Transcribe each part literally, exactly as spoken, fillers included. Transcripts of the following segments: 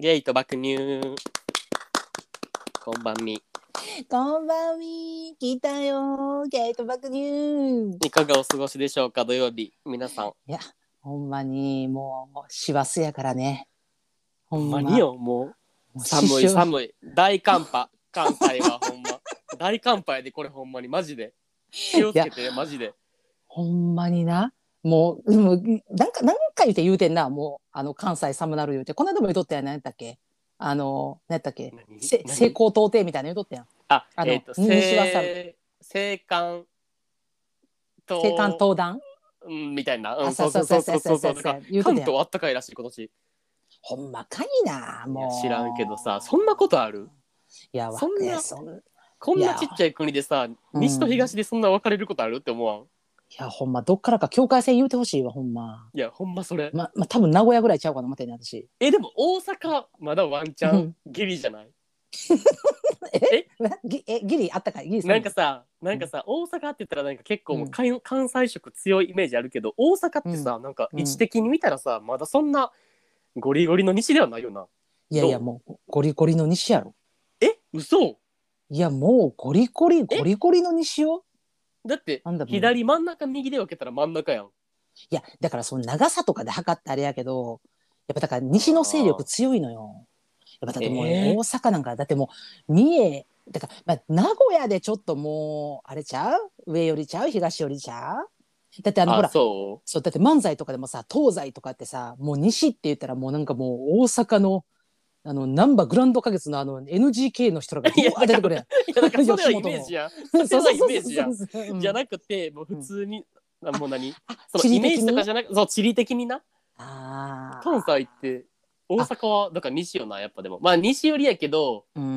ゲイと爆乳。こんばんみ。 こんばんみ。聞いたよ。ゲート爆乳。 いかがお過ごしでしょうか、土曜日。皆さん。 いや、ほんまにもう師走やからね。ほほんんままによ、もう。 もう寒い師匠寒い。大寒波。関西はほんま。大寒波やで、これほんまに。マジで。気をつけて、マジで。 ほんまにな。もう、もうなんか何回言って言うてんな。もうあの関西寒なる言うて。この間も言うとったやん。何やったっけ。あの何やったっけ。 何せ何西高東低みたいな言うとったやん。 あ、 あのえっ、と、 西は寒西、西寒と、 西関東暖。 うん、みたいな。うん、 あ、 そそううそそそううそううそううそうそそう。だから言うとったやん。 関東あったかいらしい、今年。いほんまかいな。もや、 う。 知らんけどさ、そんなことある？ いや、わそんなかそんこんなちっちゃい国でさ、西と東でそんな分かれることあるって思わん？ いや、ほんま、どっからか境界線言うてほしいわ、ほんま。 いや、ほんまそれ。 ま、ま、多分名古屋ぐらいちゃうかな、思ってんね、私。 え、でも大阪まだワンチャンうんギリじゃない？ えぎえ、ギリあったかいギリさんなんかさ、なんかさ、大阪って言ったらなんか結構もう関関西色強いイメージあるけど、大阪ってさ、なんか位置的に見たらさ、まだそんなゴリゴリの西ではないよな。 いやいや、 どうもう、ゴリゴリの西やろ。 え、嘘？ いや、もう、ゴリゴリ、ゴリゴリの西よ。 だってなんだもう左真ん中右で分けたら真ん中やん。 いや、だからその長さとかで測ってあれやけど、やっぱだから西の勢力強いのよ。やっぱだってもう、 えー大阪なんか、だってもう、三重、だから、まあ、名古屋でちょっともう、あれちゃう上よりちゃう東よりちゃうだってあの、ほあ、 ら、 そそう、だって漫才とかでもさ、東西とかってさ、もう西って言ったらもうなんかもう大阪の、あの、ナンバーグランド花月のあの エヌジーケー の人らがう。いや、 うわー出てくるやん。 いや、だからそれはイメージやん。それはイメージやん。 そうそうそうそうじゃなくて、もう普通に、あもう何あ、 そのイメー地理的にジとかじゃなく、そう、地理的にな。 あ関西って大阪はだから西よな、やっぱ。でもまあ西寄りやけど、 あ、うん。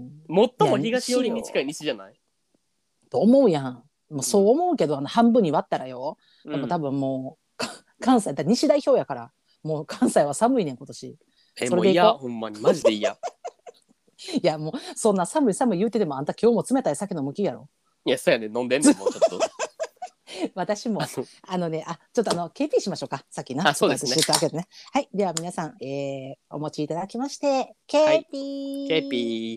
最も東寄りに近い西じゃない？ と思うやん。もうそう思うけど、あの半分に割ったらよ。 うん、 でも多分もう、か関西、だって西代表やから、もう関西は寒いねん、今年。 え、 それでいこうもう嫌、ほんまにマジで嫌。 いや、もう、そんな寒い寒い言うてても、あんた今日も冷たい酒飲む気やろ。 いや、そうやね、飲んでんねん、もうちょっと。 私もあのあのね、あ、ちょっとあの ケーピー しましょうか。さっきな。 あ、そうですね。 ちょっと私言ったわけでね。はい、では皆さん、えー、お持ちいただきまして、ケーピー。 ケーピ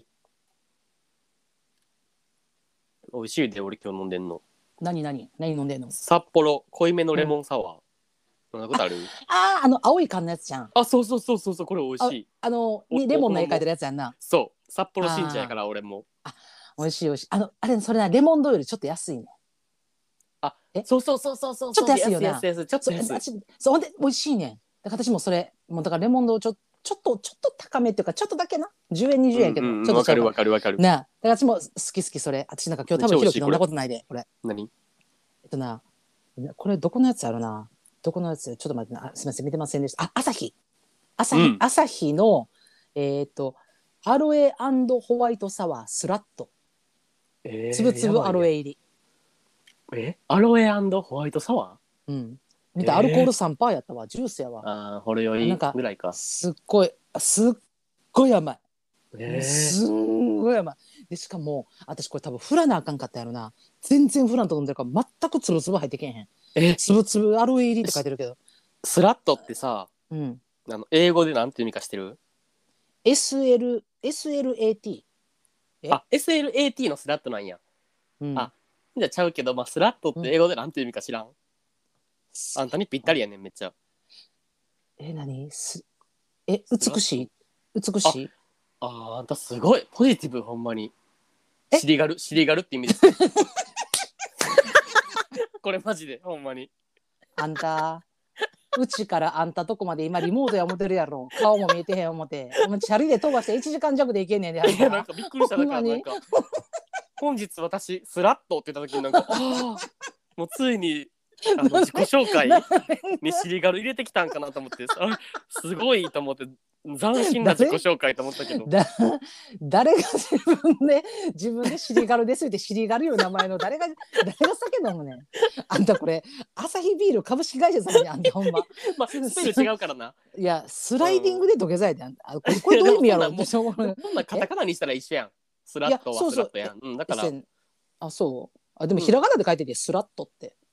ー。美味しいで、俺今日飲んでんの。 何何何飲んでんの？ 札幌濃いめのレモンサワー。そんなことある？ ああ、あの青い缶のやつじゃん。 あ、そうそうそうそうそう、これ美味しい。 あのおにレモンの絵描いてるやつやんな。 そう、札幌新茶やから俺も。 あ、美味しい美味しい。あのあれそれなレモンドよりちょっと安いね。 あ、 えそうそうそうそうそう。 ちょっと安いよな。 安い安い安い、ちょっと安い。 そう、そうほんで美味しいねん。だから私もそれもうだからレモンドをちょちょっとちょっと高めっていうかちょっとだけなじゅうえんにじゅうえんやけど、 うんうん、 ちょっとちゃうわかるわかるわかる。 なあ、だから私も好き好きそれ。私なんか今日多分ひろき飲んだことないで、これ。 何？ えっとな、これどこのやつやろな。どこのやつちょっと待ってな。あ、すみません、見てませんでした。あ、朝日。朝日、 うん朝日の、えっと、アロエホワイトサワースラット。 えー、 つぶつぶアロエや入り。 ばいやん。えアロエホワイトサワー？ うん。見た、アルコール さんパーセント やったわ。ジュースやわ。 ああ、ほろ酔いぐらいか。 すっごい、すっごい甘い。 えー、 すんごい甘い。で、しかも、私これ多分振らなあかんかったやろな。全然振らんと飲んでるから全くつぶつぶ入ってけえへん。 えつぶつぶアロエ入りって書いてるけど。 スラットってさ、 うん。 あの英語でなんて意味かしてる？ エスエル、エスエルエーティー。えあ、エスエルエーティー のスラットなんや。 うん、 あ、じゃあちゃうけど、まあ、スラットって英語でなんて意味か知らん？あんたにぴったりやねん、めっちゃ。 え、何すえ、美しい美しいああ、あんたすごい。ポジティブ、ほんまに。 えシリガル、シリガルって意味です。これマジで、ほんまに。 あんた、うちからあんたとこまで今リモートや思ってるやろ。顔も見えてへん思って。お前チャリで飛ばしていちじかん弱で行けんねんで。あんいや、なんたかびっくりした。だから、なんか、本日私、スラットって言った時になんか、ああ、もうついに、あの自己紹介にシリガル入れてきたんかなと思って、あすごいと思って、斬新な自己紹介と思ったけど。 だ誰が自分で自分でシリガルですってシリガルいう名前の誰が誰が酒飲むねん。あんたこれアサヒビール株式会社さんにあんたほんま。 まあ、スペル違うからな。 いやスライディングで土下座やであんた。あこれこれどういう意味やろうって思う。 こんなカタカナにしたら一緒やん。スラットはスラットやん。うん、だから。 あそうあでもひらがなで書いてて、スラットって。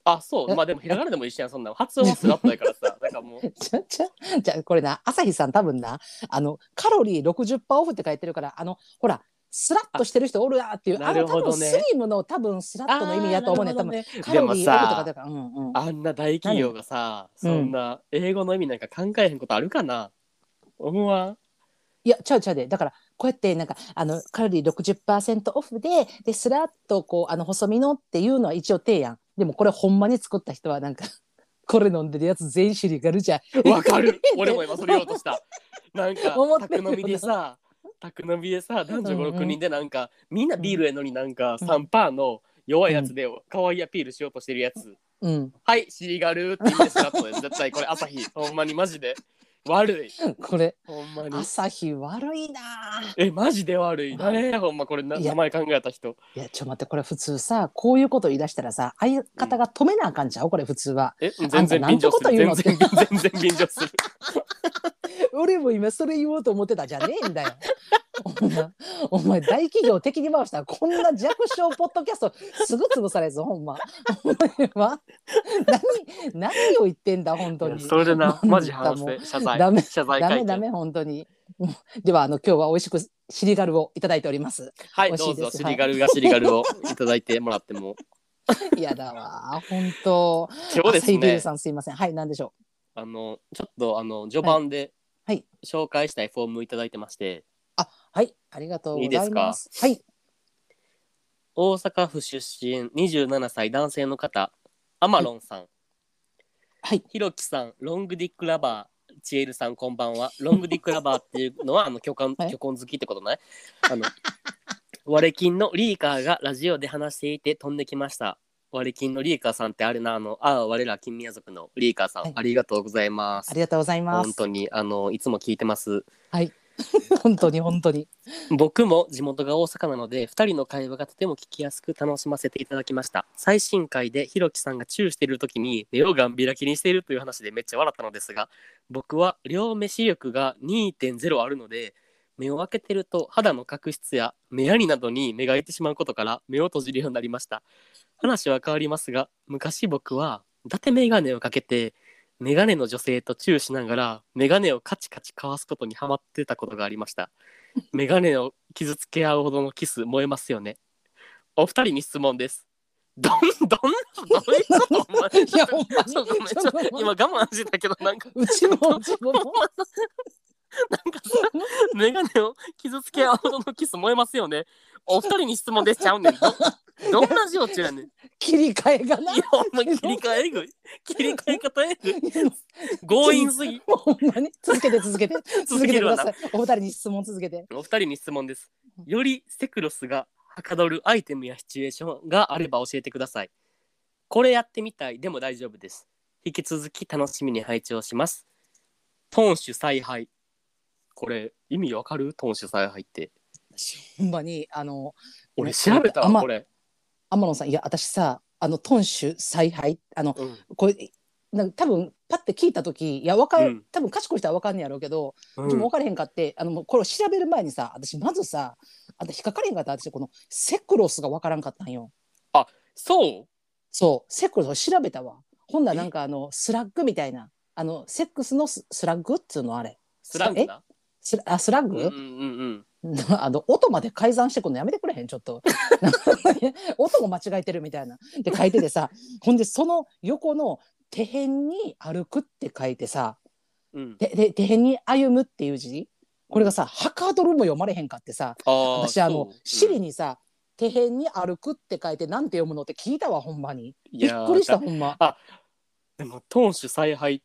あ、そう。まあでもひらがなでも一緒やん、そんなの。発音はスラットやからさ。だからもう。 ちゃちゃじゃあこれな、朝日さん多分な、あのカロリー ろくじゅっパーセント オフって書いてるから、あのほらスラッとしてる人おるなっていう、 なあの多分るほどね。 スリムの多分スラットの意味やと思うね。多分ね。 カでもロリーオフって書いてさ、 るから、うんうん。 あんな大企業がさ、 何そんな英語の意味なんか考えへんことあるかな、思わん？ いや、ちゃうちゃうで、だから、こうやってなんかあのカロリー ろくじゅっパーセント オフで、でスラッとこうあの細身のっていうのは一応提案。でもこれほんまに作った人はなんかこれ飲んでるやつ全員シリガルじゃん。 わかる。俺も今それ言おうとした。なんか思ってるよな宅飲みでさ、宅飲みでさ、男女ご、 うんうんろくにんでなんかみんなビールやのになんかさんパーの弱いやつで可愛いアピールしようとしてるやつ。 うん、 はいシリガルって言ってスラットで絶対これ朝日ほんまにマジで悪い。 これほんまに朝日悪いな。 えマジで悪い。誰やほんまこれないや名前考えた人。 いやちょっと待って、これ普通さ、こういうこと言い出したらさ、相方が止めなあかんちゃうこれ普通は。 え全然便乗する。全然全然便乗する。 俺も今それ言おうと思ってたじゃねえんだよ。お前、お前大企業敵に回したらこんな弱小ポッドキャストすぐ潰されるぞほんま。お前は何何を言ってんだ本当に。 それでなマジ反省謝罪ダメ謝罪会見。 ダメダメ本当に。ではあの今日は美味しくシリガルをいただいております。 はいどうぞシリガルがシリガルをいただいてもらっても。 いやだわ本当。 今日ですね。 ビールさんすいません。はい何でしょう。あのちょっとあの序盤で紹介したいフォームいただいてまして。はいあ、はいありがとうございます。いいですか。はい。 大阪府出身にじゅうななさい男性の方、アマロンさん。はい。ひろきさん、ロングディックラバー、チエルさんこんばんは。ロングディックラバーっていうのはあの巨根、巨根好きってことね。あのワレキンのリーカーがラジオで話していて飛んできました。ワレキンのリーカーさんってあれな、あの、ああ我ら金宮族のリーカーさん、はい、ありがとうございます。 ありがとうございます。 本当にあのいつも聞いてます。 はい。本当に本当に僕も地元が大阪なのでふたりの会話がとても聞きやすく楽しませていただきました。最新回でひろきさんがチューしている時に目をガン開きにしているという話でめっちゃ笑ったのですが、僕は両目視力が にてんゼロ あるので目を開けてると肌の角質や目やになどに目がいってしまうことから目を閉じるようになりました。話は変わりますが、昔僕は伊達メガネをかけてメガネの女性とチューしながらメガネをカチカチ交わすことにハマってたことがありました。メガネを傷つけ合うほどのキス燃えますよね。お二人に質問です。どんどんどういうことお前。いやほんまにちょっとごめんちょっと今我慢してたけどなんかうちもうちもなんかさメガネを傷つけ合うほどのキス燃えますよね。お二人に質問ですちゃうねん。どどんな状況やねん。 切り替えがな。 いやほんま切り替ええぐい。切り替え方えぐい。強引すぎ。 ほんまに続けて続けて続けてください。 お二人に質問続けて。 お二人に質問です。よりセクロスがはかどるアイテムやシチュエーションがあれば教えてください。これやってみたいでも大丈夫です。引き続き楽しみに拝聴します。トンシュ采配。これ意味わかる？トンシュ采配って。 ほんまにあの俺調べたわこれ。 天野さん、いや私さあのトンシュ采配あの、うん、これなんか多分パッて聞いた時いやわかる、うん、多分賢い人は分かんねやろうけど、うん、でも分からへんかってあのこれを調べる前にさ私まずさあと引っかかれへんかった私このセクロスが分からんかったんよ。 あそうそうセクロスを調べたわ。ほんならなんかあのスラッグみたいなあのセックスのスラッグっつうのあれスラッグだスラあスラッグ、うんうんうん、 あの音まで改ざんしてくるのやめてくれへんちょっと音も間違えてるみたいなで書いててさほんでその横の手辺に歩くって書いてさ、うん、でで手辺に歩むっていう字これがさはかどるも読まれへんかってさ私あのシリにさ、うん、手辺に歩くって書いてなんて読むのって聞いたわほんまにびっくりしたほんま。 あでもトンシュ采配って、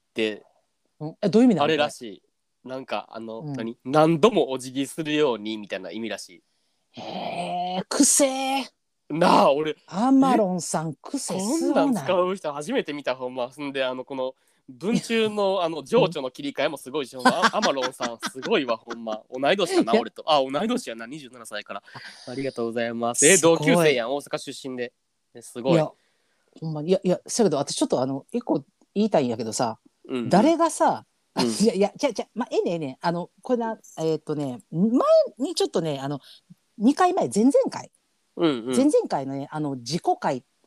うん、えどういう意味なの？ あれらしい。なんかあの、うん、何何度もお辞儀するようにみたいな意味らしい。へえ、くせえ。 なあ俺アマロンさんくせこんなん使う人初めて見たほんま。そんであのこの文中のあの情緒の切り替えもすごいし、うん、アマロンさんすごいわほんま。同い年かな俺と。あ同い年やなにじゅうななさいから。ありがとうございます。え同級生やん大阪出身で。すごい。いやほんまにいやいやせやけど私ちょっとあの一個言いたいんやけどさ、うんうん、誰がさうん、いやいやじゃじゃまあええねええねあのこれなえー、っとね前にちょっとねあのにかいまえ前々回、うんうん、前々回のねあの自己回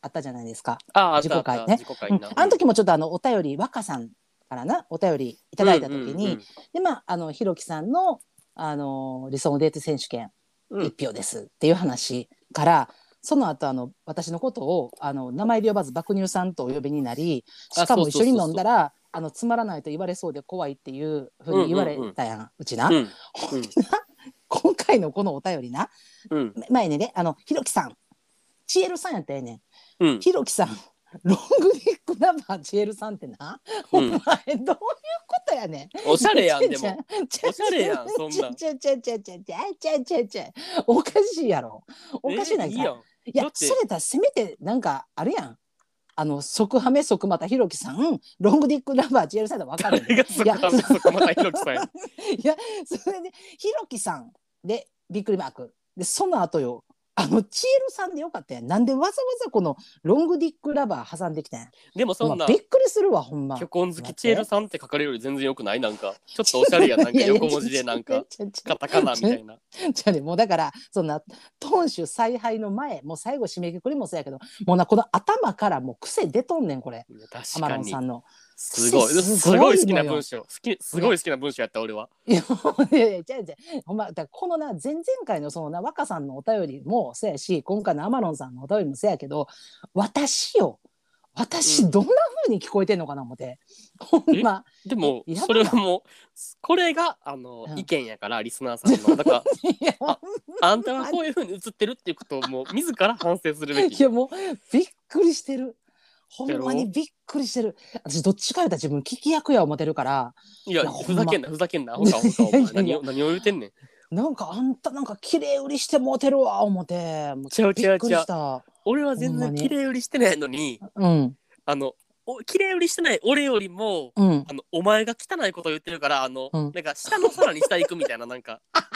あったじゃないですか。 ああ、 自己会ね。 自己会な、 うん、あの時もちょっとあのお便り若さんからなお便りいただいた時に、 うんうんうん、 でまああのひろきさんのあの理想のデート選手権一票ですっていう話から、うん、その後あの私のことをあの名前で呼ばず爆乳さんとお呼びになり、しかも一緒に飲んだらあのつまらないと言われそうで怖いっていうふうに言われたやん、うんうんうん、うちな、うんうん、今回のこのお便りな、うん、前にねあのひろきさんチエルさんやったらええねん、うん、ひろきさんロングディックラバーチエルさんってな、うん、お前どういうことやねん。 おしゃれやんでもおしゃれやんそんなんちゃちゃちゃちゃちゃちゃちゃちゃおかしいやろおかしいないか、えー、いいやんいやそれたらせめてなんかあるやん、あの即ハメ即またひろきさんロングディックラバーチエルさんで分かる誰が即ハメ即またひろきさんやいやそれでひろきさんでびっくりマークでその後よあのチエルさんでよかったやん。なんでわざわざこのロングディックラバー挟んできたんや。 でもそんなびっくりするわほんま。 虚婚好きチエルさんって書かれるより全然よくない？なんかちょっとおしゃれやなんか横文字でなんかカタカナみたいな。 じゃあねもうだからそんなトンシュ采配の前もう最後締めくくりもそうやけどもうなこの頭からもう癖出とんねんこれ。 確かに。 天野さんの。 すごいすごい好きな文章好きすごい好きな文章やった俺は。 いやいやいやじゃあじゃあほんまだからこのな前々回のそのな若さんのお便りもそうやし今回のアマロンさんのお便りもそうやけど私よ私どんな風に聞こえてんのかな思って、うん、ほんまでもそれはもうこれがあの、うん、意見やからリスナーさんのだからあ, あんたはこういう風に映ってるっていうことをもう自ら反省するべき。 いやもうびっくりしてるほんまにびっくりしてる。私どっちか言うたら自分聞き役や思ってるから。 いやふざけんなふざけんなほかほか何を何を言うてんねん。なんかあんたなんか綺麗売りしてモテるわ思ってちゃうちゃうちゃう俺は全然綺麗売りしてないのに、うん、あの綺麗売りしてない俺よりも、うん、あのお前が汚いこと言ってるからあの、うん、なんか下の空に下行くみたいななんかあ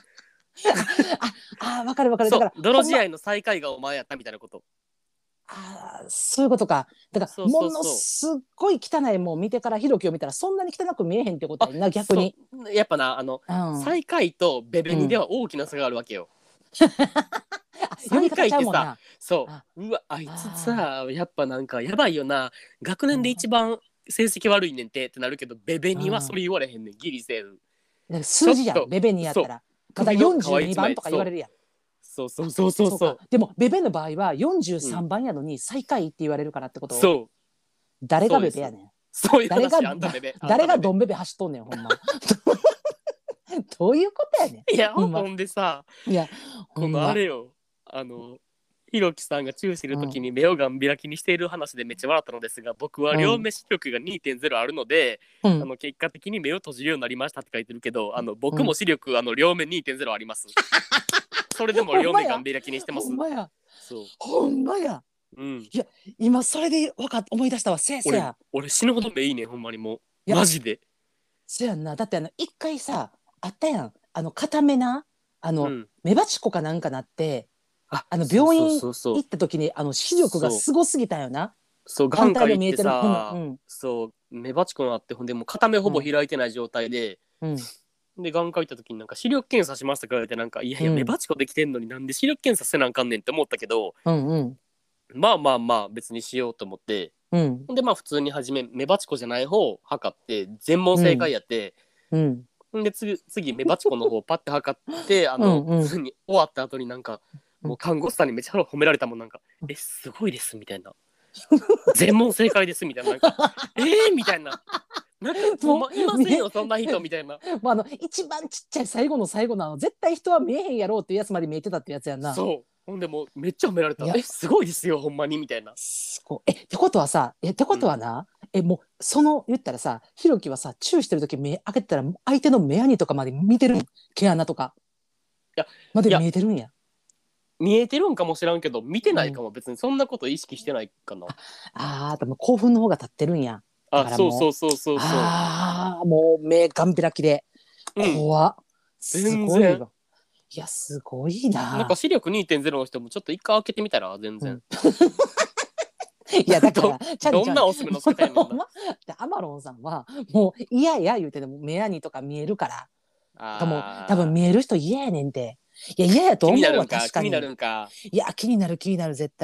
あ分かる分かるだから泥仕合の最下位がお前やったみたいなこと。 あそういうことか。だからものすっごい汚いもん見てからひろきを見たらそんなに汚く見えへんってことやな逆に。 やっぱなあの、うん、最下位とベベニでは大きな差があるわけよ。うん、最下位ってさそううわあいつさやっぱなんかやばいよな学年で一番成績悪いねんてってなるけどベベニはそれ言われへんねんギリセーフ。 数字やんベベニやったらまだよんじゅうにばんとか言われるやん。 そうそうそうそうそうでもベベの場合はよんじゅうさんばんやのに最下位って言われるからってこと、 うん、そう誰がベベやねん。 そういう話誰があんたベベ誰がドンベベ走っとんねんほんまどういうことやねん。いやほんでさいやこのあれよあのひろきさんがチューしてる時に目をがん開きにしている話でめっちゃ笑ったのですが、うん、僕は両目視力が にてんゼロ あるので、うん、あの結果的に目を閉じるようになりましたって書いてるけどあの僕も視力、うん、あの両目 にてんゼロ ありますそれでも両目がん開きにしてます。 ほんまやそうほんまや、うん、いや今それでわか思い出したわ。せやせや俺, 俺死ぬほど目いいねほんまにもうマジで。 せやんなだってあの一回さあったやんあの片目なあの、うん、目バチコかなんかなってああの病院行った時にあの視力がすごすぎたよな。 そう眼科行ってさ、うん、そう目バチコのあってほんでもう片目ほぼ開いてない状態で、うんうん、で眼科行った時になんか視力検査しますとか言われてなんかいやいや目バチコできてんのになんで視力検査せなあかんねんって思ったけど、うんうん、まあまあまあ別にしようと思って、うん、でまあ普通に初め目バチコじゃない方測って全問正解やって、うんうん、で 次, 次目バチコの方パッて測ってあの、うんうん、普通に終わった後になんかもう看護師さんにめっちゃ褒められたもんなんかえすごいですみたいな全問正解ですみたいななんかえーみたいななんかもういませんよそんな人みたいなもうあの一番ちっちゃい最後の最後のあの絶対人は見えへんやろうっていうやつまで見えてたってやつやんな。 そうほんでもうめっちゃ褒められたえすごいですよほんまにみたいな。 すごいえってことはさえってことはな、うん、えもうその言ったらさひろきはさチューしてる時目開けてたら相手の目やにとかまで見てるん毛穴とかいやまで見えてるんや。 見えてるんかもしらんけど見てないかも、うん、別にそんなこと意識してないかな。 ああでも興奮の方が立ってるんや。 あそうそうそうそうそうああもう目がん開きで、うん、怖っすごいわ。いやすごいな。 なんか視力 にてんゼロ の人もちょっと一回開けてみたら全然、うん、 いやだからど, どんなおすすめの仕方やねんなアマロンさんはもう嫌や言うてでも目やにとか見えるからあもう多分見える人嫌やねんて。いや嫌やと思うわ確かに。 気になるんか。 いや気になる気になる絶対。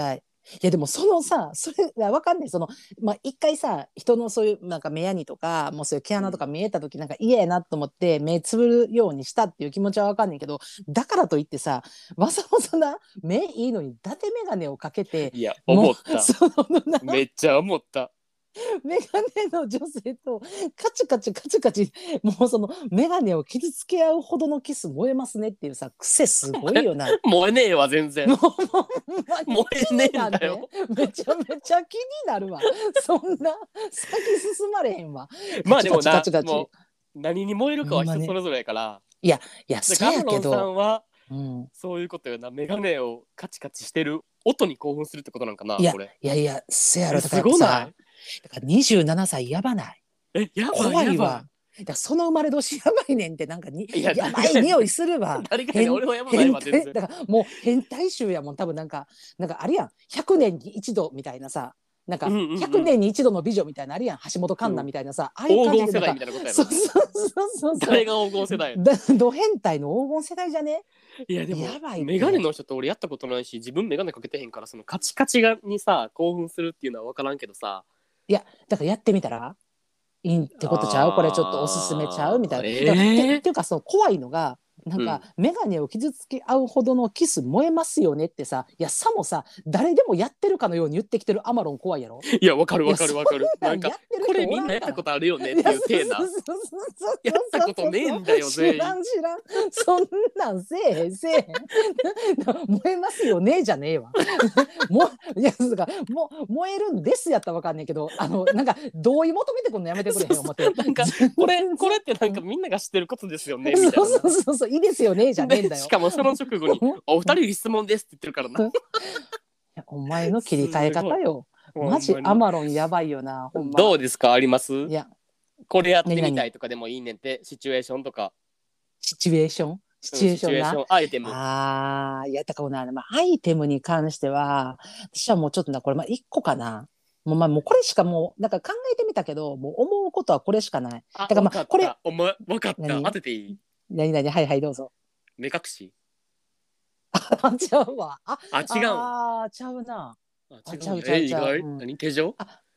いやでもそのさそれが分かんないそのまあ一回さ人のそういうなんか目やにとかもうそういう毛穴とか見えた時なんか嫌やなと思って目つぶるようにしたっていう気持ちは分かんないけどだからといってさわざわざな目いいのに伊達眼鏡をかけていや思ったそのなめっちゃ思ったメガネの女性とカチカチカチカチもうそのメガネを傷つけ合うほどのキス燃えますねっていうさ癖すごいよな燃えねえわ全然もうほんまに燃えねえんだよめちゃめちゃ気になるわそんな先進まれへんわまあでもなカチカチカチもう何に燃えるかは人それぞれやからいやいやそうやけカムロンさんど、 はうん、 そういうことよなメガネをカチカチしてる音に興奮するってことなんかないやこれいやいやせやろだからすごないさだからにじゅうななさいやばないえやばい怖いやばわだからその生まれ年やばいねんってなんかにいややばい匂いするわ誰かに俺はやばないわ全然だからもう変態臭やもん多分なんかなんかあるやんひゃくねんに一度みたいなさなんかうんうんうんひゃくねんに一度の美女みたいなあるやん橋本環奈みたいなさ、 うん、 ああいう感じで黄金世代みたいなことやろそうそうそうそう誰が黄金世代だド変態の黄金世代じゃねいやでもやばいってメガネの人と俺やったことないし自分メガネかけてへんからそのカチカチがにさ興奮するっていうのは分からんけどさいやだからやってみたらいいってことちゃうこれちょっとおすすめちゃうみたいな、 えーだからてっていうかその怖いのがなんか、うん、眼鏡を傷つけ合うほどのキス燃えますよねってさいやさもさ誰でもやってるかのように言ってきてるアマロン怖いやろいやわかるわかるわかるなんかやってるこれみんなやったことあるよねっていう体なやったことねえんだよ全員知らん知らんそんなんせえへんせえへん燃えますよねじゃねえわもいやそうかも燃えるんですやったらわかんないけどあのなんか同意求めてくんのやめてくれへん思ってなんかこれこれってなんかみんなが知ってることですよねみたいなそうそうそうそういいですよねじゃねえんだよしかもその直後にお二人に質問ですって言ってるからなお前の切り替え方よマジアマロンやばいよなほんまどうですかありますいやこれやってみたいとかでもいいねんってシチュエーションとかシチュエーションシチュエーションな、 うん、アイテムあーいやだからな、まあ、アイテムに関しては私はもうちょっとなこれまあいっこかなもうまあもうこれしかもうなんか考えてみたけどもう思うことはこれしかないだからまあこれお前分かった当てていい何何はいはいどうぞ目隠しあちゃうわああ違うあちゃうなあ違うちゃうちゃうちゃう、 え意外、うん、何手錠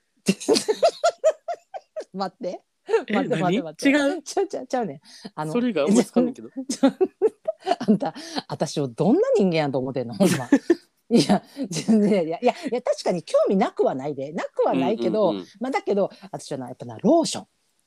待って待って待って待って違うちゃうちゃうちゃうねあのそれが思いつかんねんけどあんた私をどんな人間やと思ってんのほんまいや全然いやいやいや確かに興味なくはないでなくはないけど、うんうんうん、まあだけど私はなやっぱなローション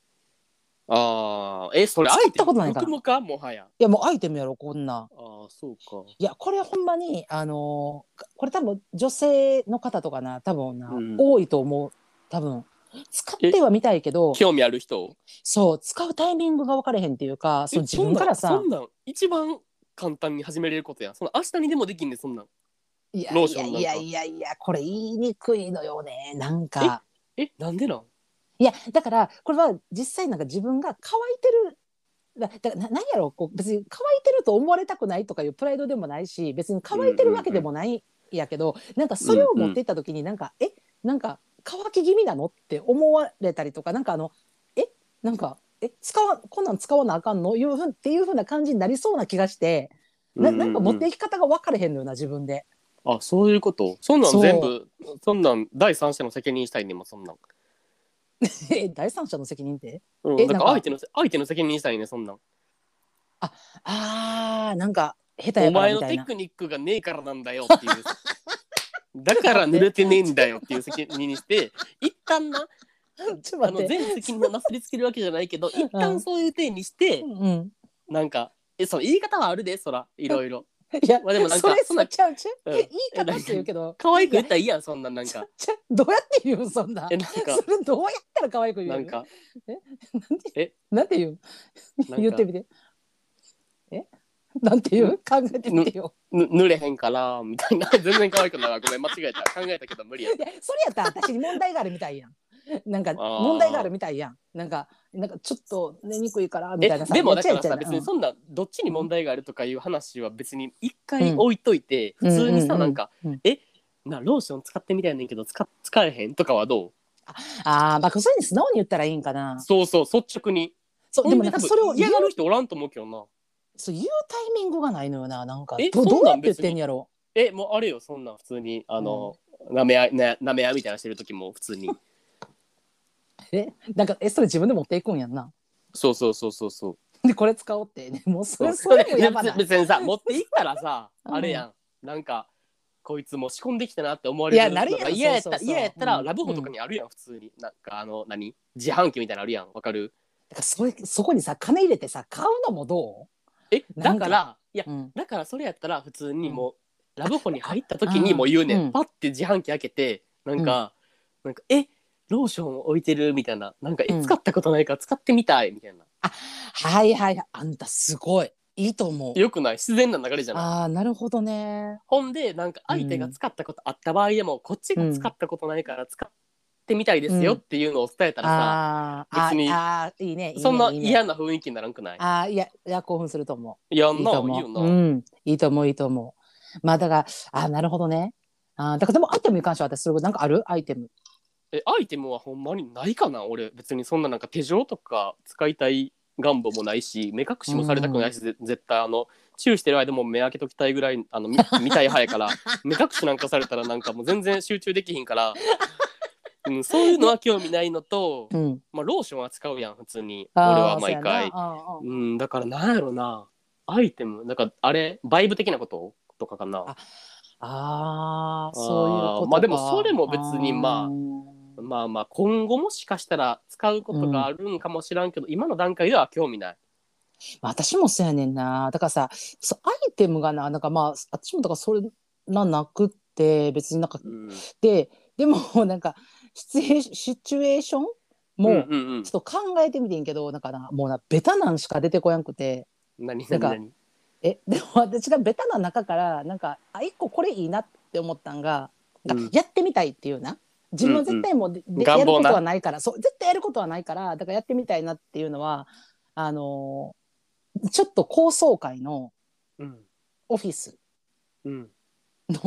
あーえそれアイテム服務かもはやいやもうアイテムやろこんなあそうかいやこれほんまにあのー、これ多分女性の方とかな多分な、うん、多いと思う多分使ってはみたいけど興味ある人そう使うタイミングが分かれへんっていうかその自分からさそんなん一番簡単に始めれることやその明日にでもできんねそんなんいやいやいやいやいやこれ言いにくいのよねなんかええなんでなんいやだからこれは実際なんか自分が乾いてるだからな何やろうこう別に乾いてると思われたくないとかいうプライドでもないし別に乾いてるわけでもないやけど、うんうんうん、なんかそれを持っていった時になんか、うんうん、えなんか乾き気味なのって思われたりとかなんかあのえなんかえ使わこんなん使わなあかんのいうふうっていう風な感じになりそうな気がしてな, なんか持っていき方が分かれへんのよな自分で。 あそういうことそんなん全部 そ, そんなん第三者の責任したいねもそんなんえ第三者の責任って、 うん、えなんか相手の相手の責任したいねそんなんああーなんか下手やからみたいなお前のテクニックがねえからなんだよっていうだから濡れてねえんだよっていう責任にして一旦なちょっと待ってあの全責任をなすりつけるわけじゃないけど一旦そういう体にして、うん、なんかえその言い方はあるでそらいろいろいや、まあ、 でもなんかそれそんなちゃうちゃう、 うん、 言い方って言うけど可愛く言ったらいいやんそんなんなんかちゃどうやって言うそんなえなんかそれどうやったら可愛く言うなんかえなんてえなんて言う言ってみてえなんて言う考えてみてよぬ濡れへんからみたいな全然可愛くないわごめん間違えた考えたけど無理やいやそれやったら私に問題があるみたいやんなんか問題があるみたいやんなんかなんかちょっと寝にくいからみたいなさでもだからさ別にそんなどっちに問題があるとかいう話は別に一回置いといて、うん、普通にさ、うんうんうん、なんか、うん、えなローション使ってみたいねんけど 使, 使えへんとかはどうああまあそういうに素直に言ったらいいんかなそうそう率直にそうでもなんかそれを嫌がる人おらんと思うけどなそう言うタイミングがないのよななんかえどどうやって言ってんやろえもうあれよそんなん普通にあの、 なめあななめあみたいなしてる時も普通にえなんかえそれ自分で持っていくんやんな。 そうそうそうそうそうでこれ使おうって、ね、もうそれそそれもやばない。 別にさ持っていったらさ、 うん、 あれやんなんかこいつも仕込んできたなって思わいれるやなるやん。 のが嫌やったそうそうそう嫌やったら、 うんラブホとかにあるやん普通になんかあの何自販機みたいなのあるやんわかるだからそれそこにさ金入れてさ買うのもどえなんかだからいや、 う、うん、 だからそれやったら普通にうんもう、ラブホに入った時にもう言うねん、 うんパッて自販機開けてなんか、なんかえローション置いてるみたいななんかえ、 うん使ったことないから使ってみたいみたいなあはいはいはいあんたすごいいいと思う。 よくない自然な流れじゃない。 あーなるほどね。 ほんでなんか相手が使ったことあった場合でも、こっちが使ったことないから使ってみたいですよっていうのを伝えたらさ、 あー別にあーいいねいいねそんないいね嫌な雰囲気にならんくない。 あーいやいや興奮すると思いやんう。いいと思ないいよな、 う。うんいいと思ういいと思う。まあだからあーなるほどね。あーだからでもアイテムに関しては私それなんかあるアイテム。 えアイテムはほんまにないかな。俺別にそんななんか手錠とか使いたい願望もないし、目隠しもされたくないし、ぜ絶対あのチューしてる間も目開けときたいぐらいあの見見たい派やから目隠しなんかされたらなんかもう全然集中できひんから、うん、そういうのは興味ないのと、 うんまあ、ローションは使うやん普通にあー俺は毎回。 そうやなあーうん、だからなんやろな、アイテムなんかあれバイブ的なこととかかな。 ああーあそういうことか。 まあでもそれも別にまああまあまあ今後もしかしたら使うことがあるんかもしらんけど、うん、今の段階では興味ない。 私もそうやねんな。だからさそアイテムがななんかまあ私もだからそれななくって別になんか、うん、ででもなんかシチュエーションシチュエーションもちょっと考えてみてんけど、うんうんうん、なんかなもうなベタなんしか出てこやんくて。 何何何えでも私がベタな中からなんかあ一個これいいなって思ったんが、うん、やってみたいっていうな自分は絶対もうで、うんうん、やることはないからそう絶対やることはないからだからやってみたいなっていうのはあのー、ちょっと高層階のオフィスの、うん、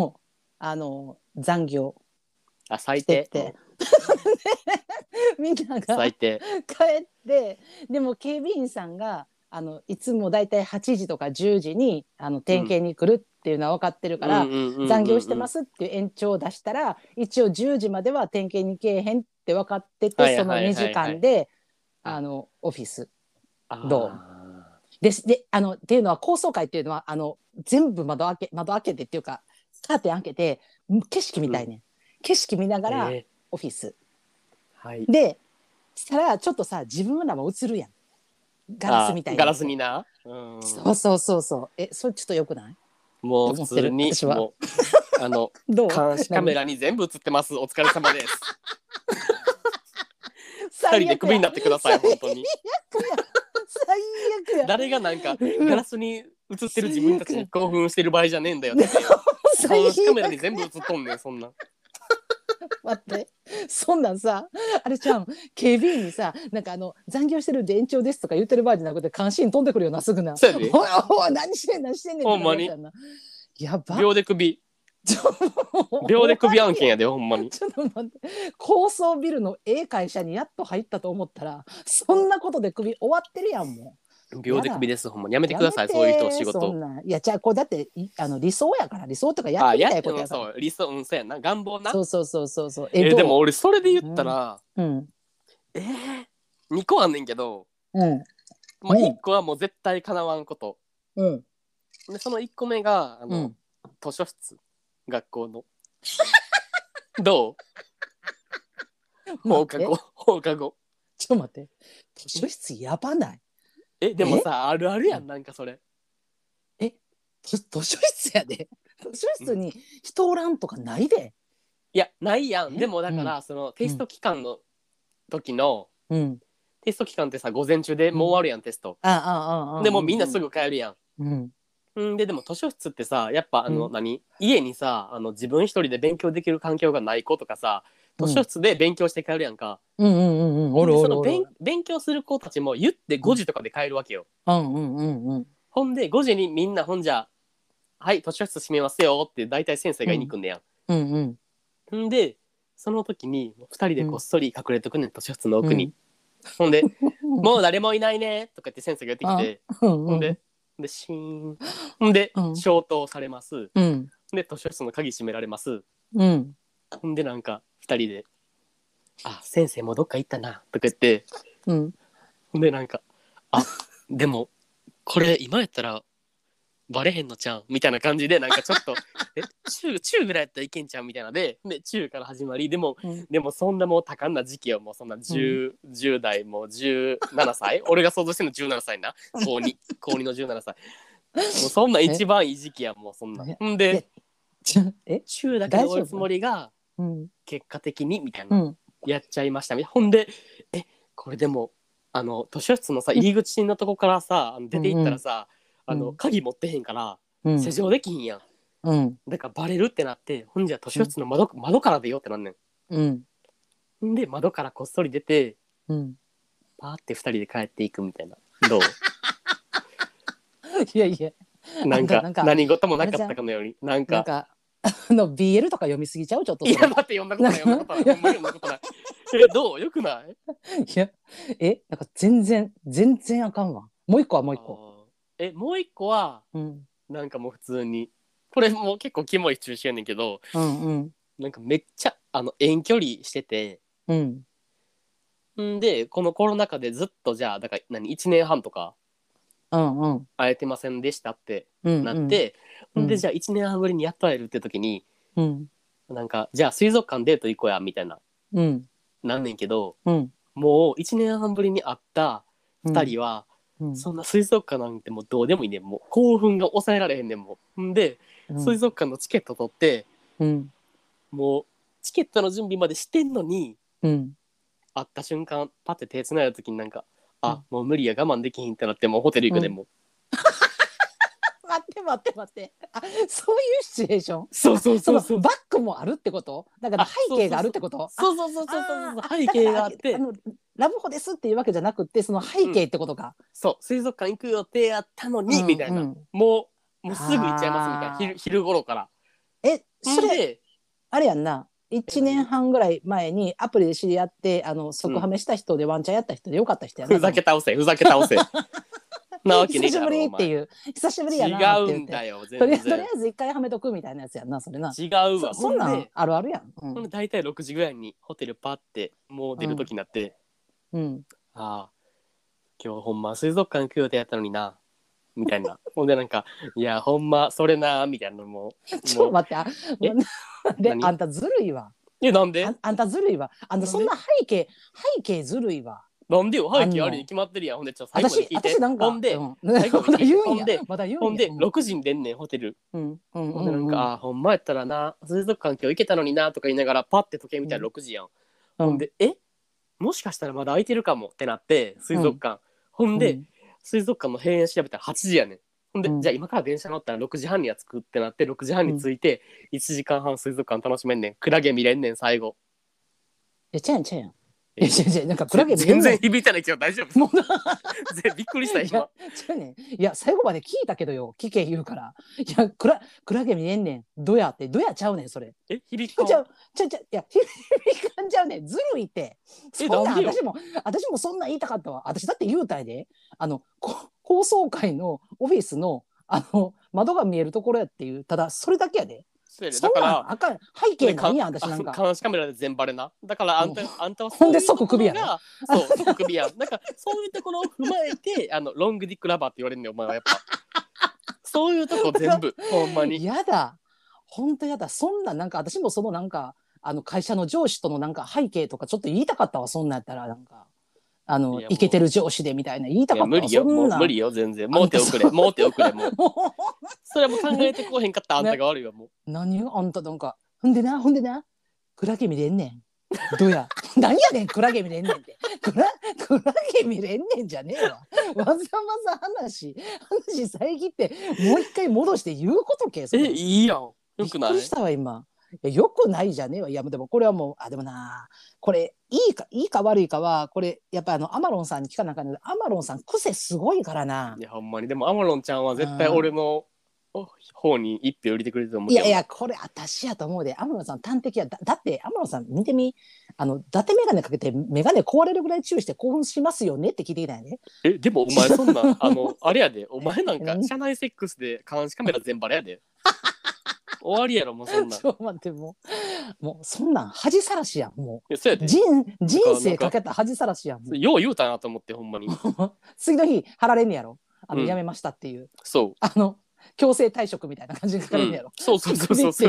あのー、残業あ最低してみんなが最低帰ってでも警備員さんがあのいつもだいたいはちじとかじゅうじにあの点検に来るっていうのは分かってるから、残業してますっていう延長を出したら一応じゅうじまでは点検に来えへんって分かってて、はいはいはいはい、そのにじかんであのオフィスどうですであのっていうのは高層階っていうのはあの全部窓開け窓開けてっていうかカーテン開けて景色見たいね、うん、景色見ながらオフィス、えーはい、でしたらちょっとさ自分らも映るやんガラスみたいなガラスにな、うん、 そうそうそうそうえそれちょっとよくないもう普通にもうあの監視カメラに全部映ってますお疲れ様です二人でクビになってください本当に最悪や誰がなんかガラスに映ってる自分たちに興奮してる場合じゃねえんだよって監視カメラに全部映っとんねんそんな待ってそんなんさあれちゃん警備員にさなんかあの残業してるんで延長ですとか言ってる場合じゃなくて監視員飛んでくるよなすぐなそうやでおいおい何してん何してんねんほんまにやば秒でクビ秒でクビ案件やでほんまにちょっと待って高層ビルの A 会社にやっと入ったと思ったらそんなことでクビ終わってるやんもう秒でクビですほんまにやめてくださいそういう人仕事そんないやじゃあこれだってあの理想やから理想とかやってみたいことやからそう理想うんそうやな願望なそうそうそうそうそうえー、でも俺それで言ったら、 うん、 えー、にこあんねんけど、 うんまあ、いっこはもう絶対叶わんこと、 うん、 でそのいっこめがあの、うん、図書室学校のどう放課後放課後ちょっと待って図書室やばないえでもさあるあるやんなんかそれえ図書室やで図書室に人おらんとかないで、 いやないやんでもだから、うん、そのテスト期間の時の、うん、テスト期間ってさ午前中でもう終わるやん、うん、テストああああでもみんなすぐ帰るやん、 うんんででも図書室ってさやっぱあの、 うん、 何家にさあの自分一人で勉強できる環境がない子とかさ図書室で勉強して帰るやんか、 うんうんうんうん、おるおるおるその勉強する子たちも言ってごじとかで帰るわけよ、 うんうんうんうん、 ほんでごじにみんなほんじゃはい図書室閉めますよって大体先生が言いに来んねやん、 うんうん、 んでその時にふたりでこっそり隠れとくねん、図書室の奥に、うん、ほんでもう誰もいないねとかって先生が言ってきて、うんうん、ほんででシーンで、うん、消灯されます、 うん、 で図書室の鍵閉められます、 うん、 ほんでなんかふたりで「あ先生もどっか行ったな」とか言って、 うん、 ほんでなんか「あでもこれ今やったらバレへんのちゃん」みたいな感じでなんかちょっとえ中中ぐらいやったらいけんちゃんみたいなでで中から始まりでも、 うん、 でもそんなもう多感な時期をもうそんな 10,、うん、じゅう代もうじゅうななさい俺が想像してるのじゅうななさいな高に高にのじゅうななさいもうそんな一番いい時期やもうそんなほんでえ中だけで終わるつもりが結果的にみたいな、うん、やっちゃいましたみたいなほんでえこれでもあの図書室のさ入り口のとこからさ出て行ったらさ、うん、あの鍵持ってへんから、うん、施錠できひんやん、うん、だからバレるってなってほんじゃ図書室の 窓,、うん、窓から出ようってなんねん、うん、で窓からこっそり出て、うん、パーってふたりで帰っていくみたいなどういやいやなんか何事もなかったかのようになんかなんかあの ビーエル とか読みすぎちゃうちょっといや待って読んだことない読んだことないほんま読んだことないえどうよくないいやえなんか全然全然あかんわもう一個はもう一個えもう一個は、うん、なんかもう普通にこれもう結構キモい中止やねんけど、うんうん、なんかめっちゃあの遠距離してて、うん、んでこのコロナ禍でずっとじゃあだから何いちねんはんとかうんうん、会えてませんでしたってなって、うんうん、でじゃあいちねんはんぶりにやっと会えるって時に、うん、なんかじゃあ水族館デート行こうやみたいな、うん、なんねんけど、うん、もういちねんはんぶりに会ったふたりは、うん、そんな水族館なんてもうどうでもいいねんもう興奮が抑えられへんねんもんで、うん、水族館のチケット取って、うん、もうチケットの準備までしてんのに、うん、会った瞬間パッて手つないだ時になんかあ、もう無理や我慢できひんってなってもうホテル行くね、うん、もう待って待って待ってあそういうシチュエーションそうそうそうそうバックもあるってことだから背景があるってことそうそうそうそうそうそう背景があってあのラブホですっていうわけじゃなくてその背景ってことか、うん、 そう水族館行く予定やったのに、うん、みたいな、うん、もうもうすぐ行っちゃいますみたいな 昼, 昼頃からえそれあれやんないちねんはんぐらい前にアプリで知り合ってあの即ハメした人でワンチャンやった人でよかった人やな、 ふざけ倒せふざけ倒せなわけねえ久しぶりっていう久しぶりやなって言って違うんだよ全然とりあえず一回はめとくみたいなやつやんなそれな違うわそ, そんなんあるあるやん、 うん、ほんで大体ろくじぐらいにホテルパッてもう出る時になって、うん、うん、ああ今日ほんま水族館行く予定やったのになみたいなほんでなんかいやほんまそれなみたいなのもちょっと待ってあであんたずるいわえなんであ, あんたずるいわあんたそんな背景背景ずるいわなんでよ背景ありに決まってるやんほんでちょっと最後に聞いて私なんかほんで、 うん、最後に聞いてほんでまだ言うんやほんでろくじに出んねんホテル、うんうんうんうん、ほんでなんかあほんまやったらな水族館今日行けたのになとか言いながらパッて時計見たらろくじやん、うん、ほんでえもしかしたらまだ空いてるかもってなって水族館、うん、ほんで、うん、水族館の閉園調べたらはちじやねんほんで、うん、じゃあ今から電車乗ったらろくじはんには着くってなってろくじはんに着いていちじかんはん水族館楽しめんねんクラゲ見れんねん最後えちゃうやんちゃうやんえ違う違うなんかクラゲ全然響いてないけど大丈夫もうびっくりした今いや、ね、いや最後まで聞いたけどよ聞け言うからいやクラクラゲ見れんねんどやってどやちゃうねんそれえ響かんちゃうちゃうちゃういや響かんちゃうねんずるいってそんな私も私もそんな言いたかったわ私だって言うたいであの高層階のオフィスのあの窓が見えるところやっていうただそれだけやでだからあかん背景何や私なんか監視カメラで全バレなだからあんた、うん、あんたはほんで即首やなそう即首やなんかそういうところを踏まえてあのロングディックラバーって言われるんだよお前はやっぱそういうとこ全部ほんまにやだほんとやだそんななんか私もそのなんかあの会社の上司とのなんか背景とかちょっと言いたかったわそんなんやったらなんかあのイケてる上司でみたいな言いたかったわ無理よもう無理よ全然もう手遅れもう手遅れもうそれも考えてこうへんかったあんたが悪いわもう何よあんたなんかほんでなほんでなクラゲ見れんねんどうや何やねんクラゲ見れんねんってクラクラゲ見れんねんじゃねえわわざわざ話話遮ってもう一回戻して言うことけそれえいいやんよくないびっくりしたわ今いやよくないじゃねえわいやでもこれはもうあでもなこれいいかいいか悪いかはこれやっぱあのアマロンさんに聞かなあかんねアマロンさん癖すごいからないやほんまにでもアマロンちゃんは絶対俺の方に一票入れてくれると思うけどいやいやこれ私やと思うでアマロンさん端的や だ, だってアマロンさん見てみあの伊達メガネかけてメガネ壊れるぐらい注意して興奮しますよねって聞いてきたよねえでもお前そんなあのあれやでお前なんか車内セックスで監視カメラ全バレやで終わりやろもうそんなん。 ちょ待ってもうもうそんなん恥さらしやんもいやそうやで。 う人人生かけた恥さらしやんもうよう言うたなと思ってほんまに。 次の日貼られんねやろあの、 うん辞めましたっていうそう。 あの強制退職みたいな感じで書かれんねやろ、 うん、そうそうそうそうそう。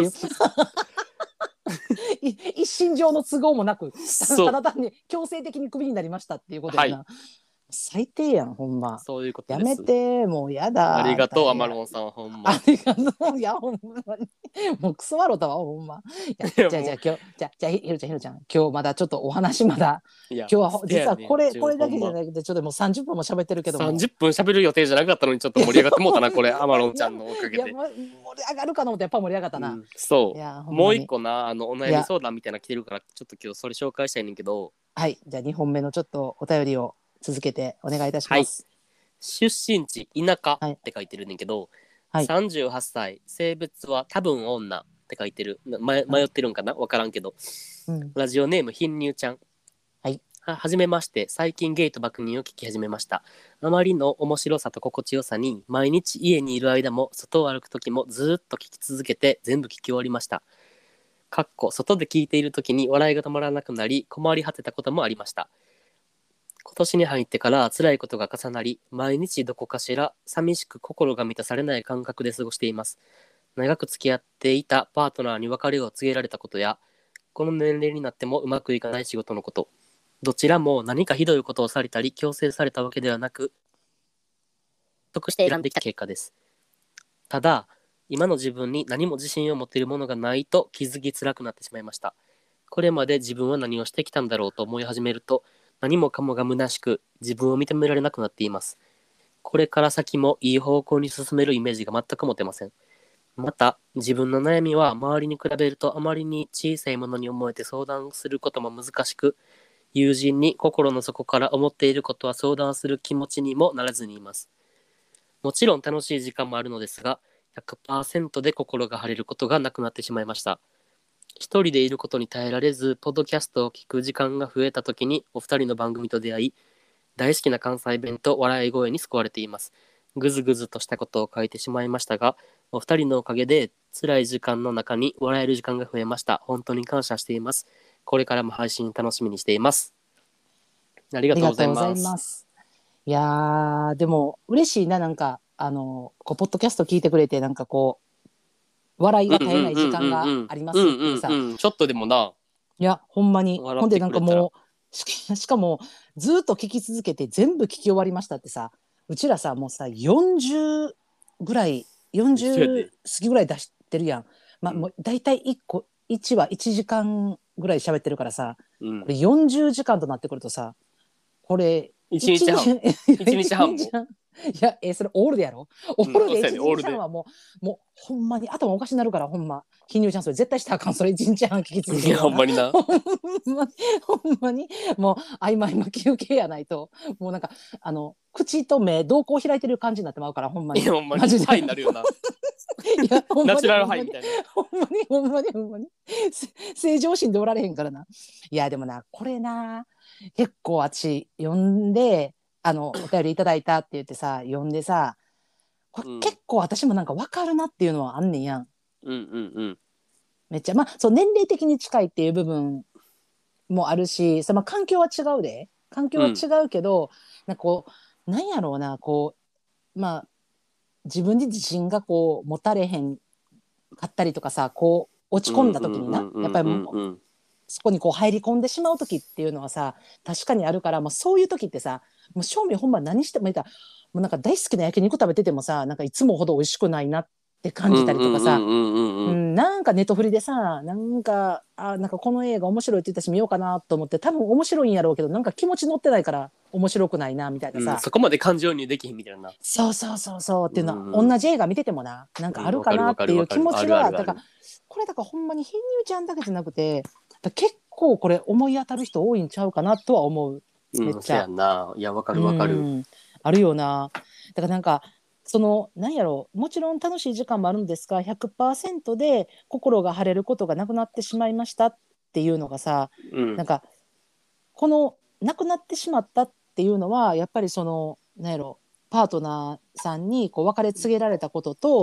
い一身上の都合もなくそうただ単に強制的にクビになりましたっていうことやな、 はい最低やんほんまそういうことやです。 めてもうやだありがとう大変アマロンさんほんま。 ありがとういやほんまにもうクソワロだわほんまいやじゃあじゃあ今日じゃあじゃあひひろちゃんひろちゃん今日まだちょっとお話まだいや今日は実はこれ、 せやねんこれだけじゃほんまなくてちょっともうさんじゅっぷんも喋ってるけどもさんじゅっぷん喋る予定じゃなかったのにちょっと盛り上がってもうたなこれアマロンちゃんのおかげで。 いやもう盛り上がるかな思ってやっぱ盛り上がったな、 うん、そいやうほんまにもう一個なあのお悩み相談みたいなの来てるからちょっと今日それ紹介したいねんけど、 はいじゃあにほんめのちょっとお便りを続けてお願いいたしはいます。 出身地田舎はいって書いてるねんけど、 はいさんじゅうはっさい性別は多分女って書いてるな迷迷ってるんかな分からんけど、 うんラジオネーム貧乳ちゃん。 はいははじめまして。最近ゲイと爆乳を聞き始めました。あまりの面白さと心地よさに毎日家にいる間も外を歩く時もずっと聞き続けて全部聞き終わりました。かっこ外で聞いている時に笑いが止まらなくなり困り果てたこともありました。今年に入ってから辛いことが重なり毎日どこかしら寂しく心が満たされない感覚で過ごしています。長く付き合っていたパートナーに別れを告げられたことやこの年齢になってもうまくいかない仕事のこと、どちらも何かひどいことをされたり強制されたわけではなく得して選んできた結果です。ただ今の自分に何も自信を持っているものがないと気づきづらくなってしまいました。これまで自分は何をしてきたんだろうと思い始めると何もかもが虚しく自分を認められなくなっています。これから先もいい方向に進めるイメージが全く持てません。また自分の悩みは周りに比べるとあまりに小さいものに思えて相談することも難しく、友人に心の底から思っていることは相談する気持ちにもならずにいます。もちろん楽しい時間もあるのですが ひゃくパーセント で心が晴れることがなくなってしまいました。一人でいることに耐えられずポッドキャストを聞く時間が増えた時にお二人の番組と出会い大好きな関西弁と笑い声に救われています。ぐずぐずとしたことを書いてしまいましたがお二人のおかげで辛い時間の中に笑える時間が増えました。本当に感謝しています。これからも配信楽しみにしています。ありがとうございます。 すいやーでも嬉しいななんかあのこうポッドキャスト聞いてくれてなんかこう笑いが絶えない時間がありますってさ、 ちょっとでもないやほんまに笑ほんでなんってくれたらかもうししかもずっと聞き続けて全部聞き終わりましたってさ、うちらさもうさよんじゅうぐらいよんじゅう過ぎぐらい出してるやん、まあ、もうだいたいいっこいちはいちじかんぐらい喋ってるからさ、 うん、 これよんじゅうじかんとなってくるとさこれいちにちはんいちにちはんもいや、えー、それオールでやろ、オールでいちうんにちはんはもうもうほんまに頭おかしになるからほんま貧乳ちゃんそれ絶対したらあかんそれいちにちはん聞き続けいやほんまになほんまにほんまにもう合間合間休憩やないともうなんかあの口と目瞳孔開いてる感じになってまうからほんまにいやほんまにマジでハイになるよな。 いやほんまにナチュラルハイみたいな。 ほんまにほんまにほんまに正常心でおられへんからな。いやでもなこれな結構あっち読んであのお便りいただいたって言ってさ読んでさこれ結構私もなんか分かるなっていうのはあんねんやん。 うんうんうん。 めっちゃまあそう年齢的に近いっていう部分もあるしそ、まあ、環境は違うで環境は違うけど、うん、なんかこうなんやろうなこうまあ自分に自信がこう持たれへんかったりとかさこう落ち込んだ時になやっぱりもうそこにこう入り込んでしまう時っていうのはさ確かにあるからもうそういう時ってさもう正味ほんま何してもいいからもうなんか大好きな焼肉食べててもさなんかいつもほど美味しくないなって感じたりとかさなんかネトフリでさなんかあなんかこの映画面白いって言ったし見ようかなと思って多分面白いんやろうけどなんか気持ち乗ってないから面白くないなみたいなさ、うん、 そこまで感情にできひんみたいなそうそうそうそうっていうのは、うん、同じ映画見ててもななんかあるかなっていう気持ちはだからこれだからほんまに貧乳ちゃんだけじゃなくて結構これ思い当たる人多いんちゃうかなとは思う。めっちゃ、 うん、ないやわかるわかる、うん、 あるよな。だからなんかその何やろうもちろん楽しい時間もあるんですが ひゃくパーセント で心が晴れることがなくなってしまいましたっていうのがさ、うん、なんかこのなくなってしまったっていうのはやっぱりその何やろパートナーさんにこう別れ告げられたことと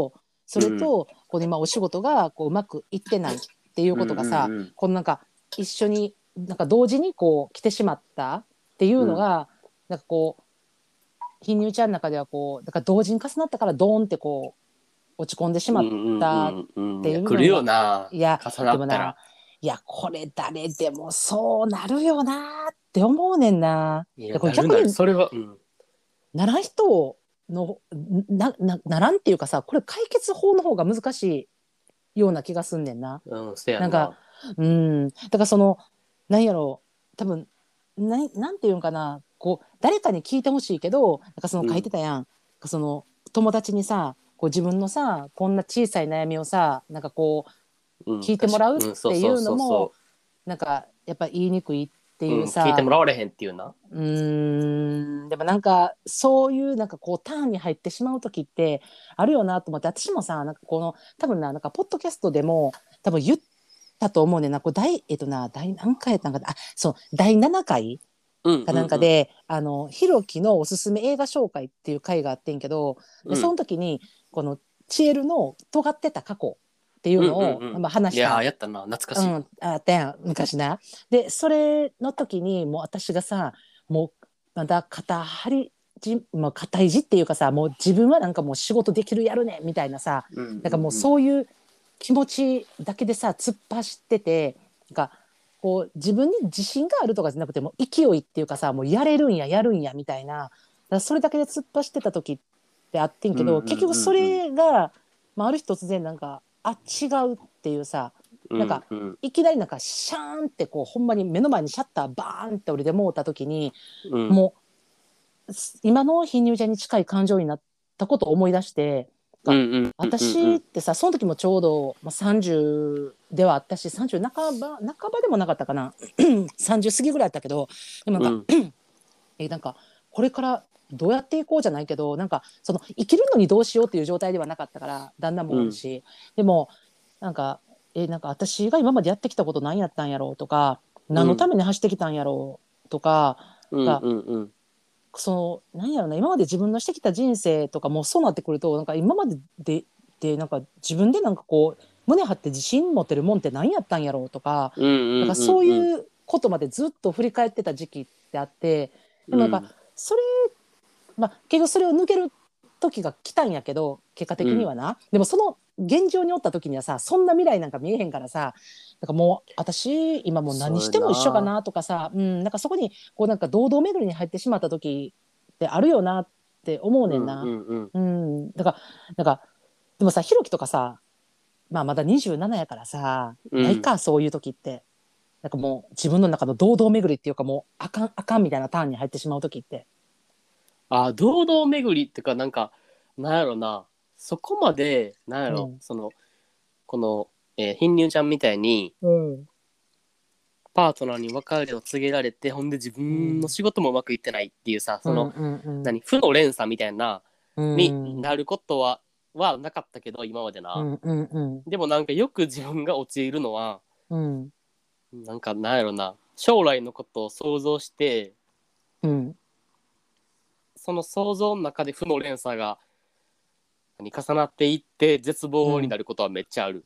それと、この今お仕事がこううまくいってないっていうことがさ、 うんうんうん、 このなんか一緒になんか同時にこう来てしまったっていうのが、うん、なんかこう貧乳ちゃんの中ではこうだから同時に重なったからドーンってこう落ち込んでしまったっていう部分が、 来るよな、 いや重なったら。 でもないやこれ誰でもそうなるよなって思うねんな。 いやこれ逆にそれは、うん、 ならん人のななならんっていうかさ、これ解決法の方が難しいような気がすんねんな。 うん、せやな。 なんかうんだからそのなんやろう多分ななんていうんかな、こう誰かに聞いてほしいけどなんかその書いてたやん、うん、その友達にさこう自分のさこんな小さい悩みをさなんかこう聞いてもらうっていうのもなんかやっぱ言いにくいっていうさ、 うん、聞いてもらわれへんっていうな。 うーんでもなんかそういうなんかこうターンに入ってしまう時ってあるよなと思って、私もさなんかこの多分ななんかポッドキャストでも多分言ったと思うねんな。こう第えっとな第何回やったんかなあそうだいななかいかなんかで、うんうんうん、あのひろきのおすすめ映画紹介っていう回があってんけど、でその時にこのチエルの尖ってた過去っていうのを、うんうんうん、まあ、話した。 いややったな、懐かしい、うん、 あったやん昔な。でそれの時にもう私がさもうまだ肩張りじ、まあ、肩いじっていうかさもう自分はなんかもう仕事できるやるねみたいなさ、うんうんうん、なんかもうそういう気持ちだけでさ突っ走っててなんかこう自分に自信があるとかじゃなくても勢いっていうかさもうやれるんややるんやみたいな、だからそれだけで突っ走ってた時ってあってんけど、うんうんうんうん、結局それが、まあ、ある日突然なんかあ違うっていうさなんか、うんうん、いきなりなんかシャーンってこうほんまに目の前にシャッターバーンって俺でもうた時に、うん、もう今の貧乳ちゃんに近い感情になったことを思い出して、うんうんうんうん、私ってさその時もちょうど、まあ、さんじゅうではあったしさんじゅう半ば半ばでもなかったかなさんじゅう過ぎぐらいだったけどでもなんか、うん、えなんかこれからどうやっていこうじゃないけどなんかその生きるのにどうしようっていう状態ではなかったから旦那もおるし、うん、でもなんかえなんか私が今までやってきたこと何やったんやろうとか何のために走ってきたんやろうとか、うんがうんうんうん、その何やろうな今まで自分のしてきた人生とかもそうなってくるとなんか今まで で, でなんか自分でなんかこう胸張って自信持てるもんって何やったんやろうとか、うんうんうんうん、なんかそういうことまでずっと振り返ってた時期ってあってでもなんかそれ、まあ、結局それを抜ける時が来たんやけど結果的にはな、うん、でもその現状におった時にはさそんな未来なんか見えへんからさなんかもう私今もう何しても一緒かなとかさ、うん、なんかそこにこうなんか堂々巡りに入ってしまった時ってあるよなって思うねんな、うんうんうん、だからなんかでもさひろきとかさ、まあ、まだにじゅうななやからさ、うん、ないかそういう時ってなんかもう自分の中の堂々巡りっていうかもうあかんあかんみたいなターンに入ってしまう時ってあ堂々巡りっていうかなんかなんやろなそこまでなんやろ、うん、そのこの、えー、貧乳ちゃんみたいに、うん、パートナーに別れを告げられてほんで自分の仕事もうまくいってないっていうさ、うん、その、うんうんうん、何負の連鎖みたいな、うん、になることははなかったけど今までな、うんうんうん、でもなんかよく自分が陥るのは、うん、なんかなんやろな将来のことを想像して、うん、その想像の中で負の連鎖が重なっていって絶望になることはめっちゃある、うん、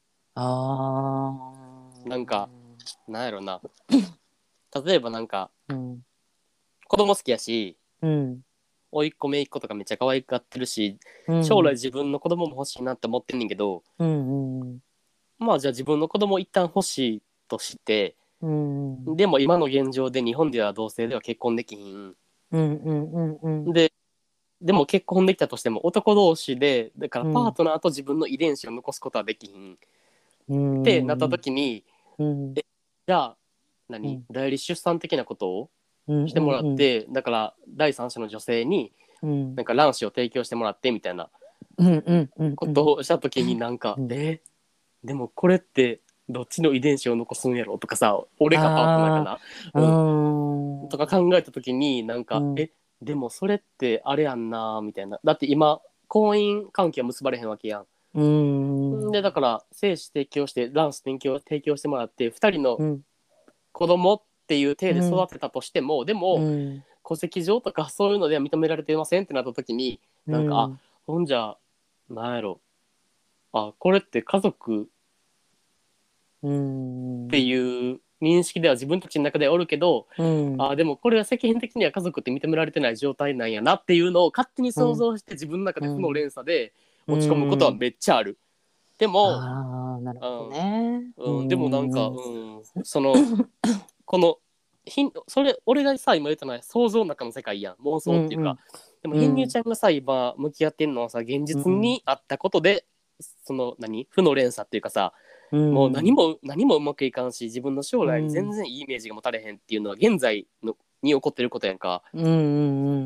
あなんかなんやろな例えばなんか、うん、子供好きやし、うん、甥っ子姪っ子とかめっちゃ可愛がってるし、うん、将来自分の子供も欲しいなって思ってんねんけど、うんうん、まあじゃあ自分の子供一旦欲しいとして、うん、でも今の現状で日本では同性では結婚できひん、うんうんうんうん、ででも結婚できたとしても男同士でだからパートナーと自分の遺伝子を残すことはできひん、うん、ってなった時に、うん、えじゃあ何、うん、代理出産的なことをしてもらって、うんうんうん、だから第三者の女性になんか卵子を提供してもらってみたいなことをした時になんか、うんうんうん、えでもこれってどっちの遺伝子を残すんやろとかさ俺かパートナーかな、うん、とか考えた時になんか、うん、えでもそれってあれやんなみたいなだって今婚姻関係は結ばれへんわけやん、うんでだから精子提供して卵子提供提供してもらってふたりの子供っていう体で育てたとしても、うん、でも、うん、戸籍上とかそういうのでは認められていませんってなった時になんか、うん、あほんじゃなんやろあこれって家族うーんっていう認識では自分たちの中ではおるけど、 うん、 あでもこれは世間的には家族って認められてない状態なんやなっていうのを勝手に想像して自分の中で負の連鎖で落ち込むことはめっちゃある。でも、 ああ、なるほどうんね。ううん、でもなんか、 ん。 うん、そのこのひんそれ俺がさ今言ったのは想像の中の世界やん妄うん、 想っていうか、 うん、 でもうん、 貧乳ちゃんがさ今向き合ってんのはさ現実にあったことで、その何負の連鎖っていうかさ、 うもう何ん、 も何もうまくいかんし自分の将来に全うん、 然いいイメージが持たれへんっていうのは現在のに起こってることやんか。 うん、うん。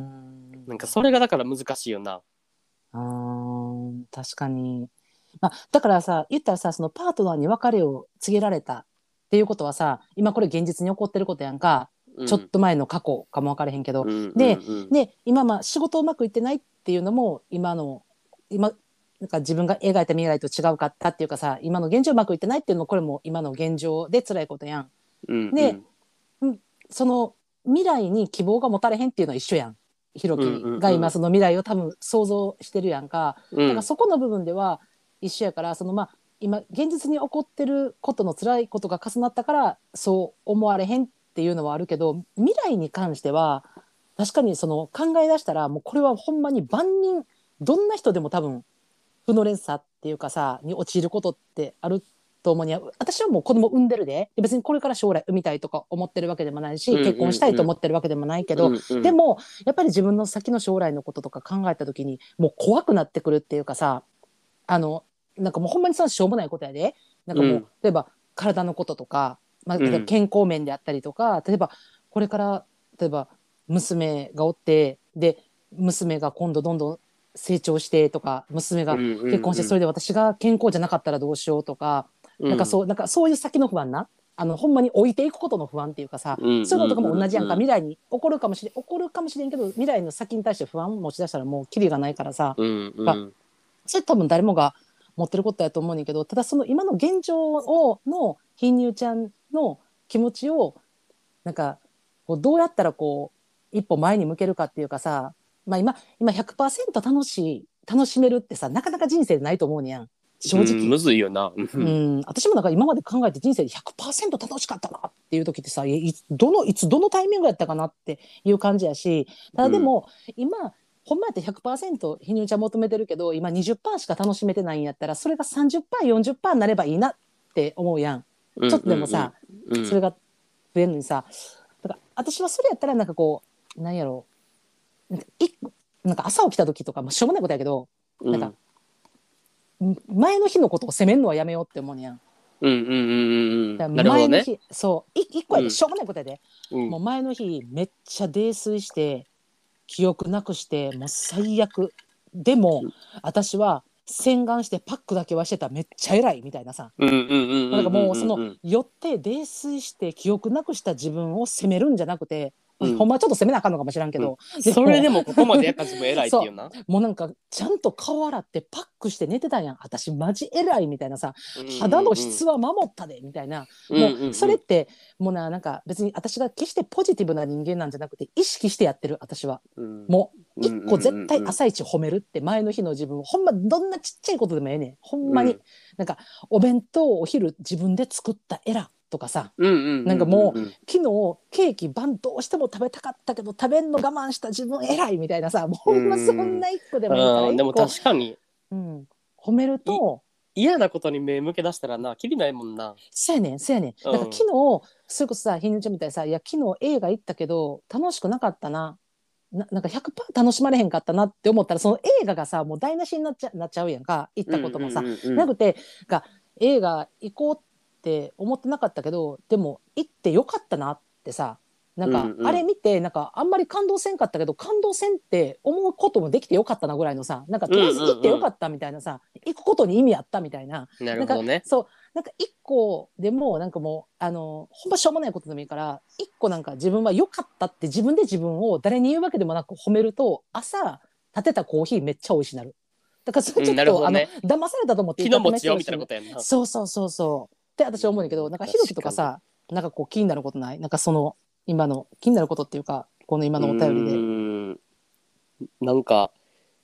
なんかそれがだから難しいよな。 あー確かに。まあ、だからさ、言ったらさ、そのパートナーに別れを告げられたっていうことはさ、今これ現実に起こってることやんか。ちょっうんと前の過去かも分からへんけど。 うんうんで、 うんで、今まあ仕事うまくいってないっていうのも、今の、今、なんか自分が描いた未来と違うかったっていうかさ、今の現状うまくいってないっていうのも、これも今の現状で辛いことやん。で、 うんうんうん、その未来に希望が持たれへんっていうのは一緒やん。ひろきうんうんうんが今その未来を多分想像してるやんか。 うんだからそこの部分では一緒やから、そのまあ今現実に起こってることの辛いことが重なったからそう思われへんっていうのはあるけど、未来に関しては確かにその考え出したらもうこれはほんまに万人、どんな人でも多分負の連鎖っていうかさに陥ることってあると思うに、私はもう子供産んでるで、で別にこれから将来産みたいとか思ってるわけでもないし、 うん結婚したいと思うんってるわけでもないけど、 うんうんでもやっぱり自分の先の将来のこととか考えた時にもう怖くなってくるっていうかさ、あのなんかもうほんまにそのしょうもないことやで、なんかもううん例えば体のこととか、まあ、例えばうん健康面であったりとか、例えばこれから例えば娘がおって、で娘が今度どんどん成長してとか、娘がうんうん結婚してそれで私が健康じゃなかったらどうしようとか、なんかうんそうなんかそういう先の不安な、あのほんまに置いていくことの不安っていうかさ、 うんそういうのとかも同じやんか。 うん未来に起こるかもしれん起こるかもしれんけど、未来の先に対して不安持ち出したらもうキリがないからさ、 うんうがんそれ多分誰もが持ってることやと思うんだけど、ただその今の現状をの貧乳ちゃんの気持ちをなんかこうどうやったらこう一歩前に向けるかっていうかさ、まあ、今今ひゃくパーセント楽しい楽しめるってさなかなか人生でないと思うねやん、正直。 うんむずいよな。ううん、私もなんか今まで考えて人生で ひゃくパーセント 楽しかったなっていう時ってさ、いどのいつどのタイミングやったかなっていう感じやし、ただでも、今ほんまやって ひゃくパーセント ひにゅうちゃん求めてるけど今にじゅっパーセントしか楽しめてないんやったら、それが さんじゅっパーセントよんじゅっパーセント になればいいなって思うやん。 うんちょっとでもさ、 うんうんそれが増えるのにさ、だから私はそれやったらなんかこうなんやろう、なんかいなんか朝起きた時とかもしょうもないことやけど、 うんなんか前の日のことを責めるのはやめようって思うねやん。 うんうんうんうんだからなるほどね。 前の日、そうい一個やで、 うんしょうもないことやで、 うんもう前の日めっちゃ泥酔して記憶なくしてもう最悪でも、私は洗顔してパックだけはしてた、めっちゃ偉いみたいなさ、 うんうんうんうんなんかもうそのうん酔って泥酔して記憶なくした自分を責めるんじゃなくて、 うんほんまはちょっと責めなあかんのかもしらんけど、 うんでもそれでもここまでやった自分偉いっていうな。 もうなんかちゃんと顔洗ってパックして寝てたんやん、私マジ偉いみたいなさ、肌の質は守ったでみたいな、もうそれってもうな、なんか別に私が決してポジティブな人間なんじゃなくて意識してやってる私は、もう一個絶対朝一褒めるって前の日の自分を、ほんまどんなちっちゃいことでもええねん、ほんまに、なんかお弁当をお昼自分で作ったエラとかさ、なんかもう昨日ケーキ晩どうしても食べたかったけど食べんの我慢した自分偉いみたいなさ、もうほんまそんな一個でもいいから一個、 でも確かに、 うん、褒めると嫌なことに目向け出したらな、きりないもんな。 そうやねんそうやねん、だから昨日それこそさ、ひぬちゃんみたいにさ、いや昨日映画行ったけど楽しくなかったな、な, なんか ひゃくパーセント 楽しまれへんかったなって思ったら、その映画がさもう台無しになっちゃなっちゃうやんか、行ったこともさ、 うんうんうんうん、 なくてが映画行こうって思ってなかったけど、でも行ってよかったなってさ、なんか、 うんうん、 あれ見てなんかあんまり感動せんかったけど感動せんって思うこともできてよかったなぐらいのさ、なんかとりあえず行ってよかったみたいなさ、うんうんうん、行くことに意味あったみたいな、 なるほどね、 なんかそうなんか一個でもなんかもうあのほんましょうもないことでもいいから一個なんか自分は良かったって自分で自分を誰に言うわけでもなく褒めると、朝立てたコーヒーめっちゃ美味しいなる。だからそれちょっと、うんね、あの騙されたと思って気の持ちようみたいなことやんな。 そうそうそうそうって私は思うんだけど、なんかひろきとかさ、なんかこう気になることない？なんかその今の気になることっていうか、この今のお便りで。 うーんなんか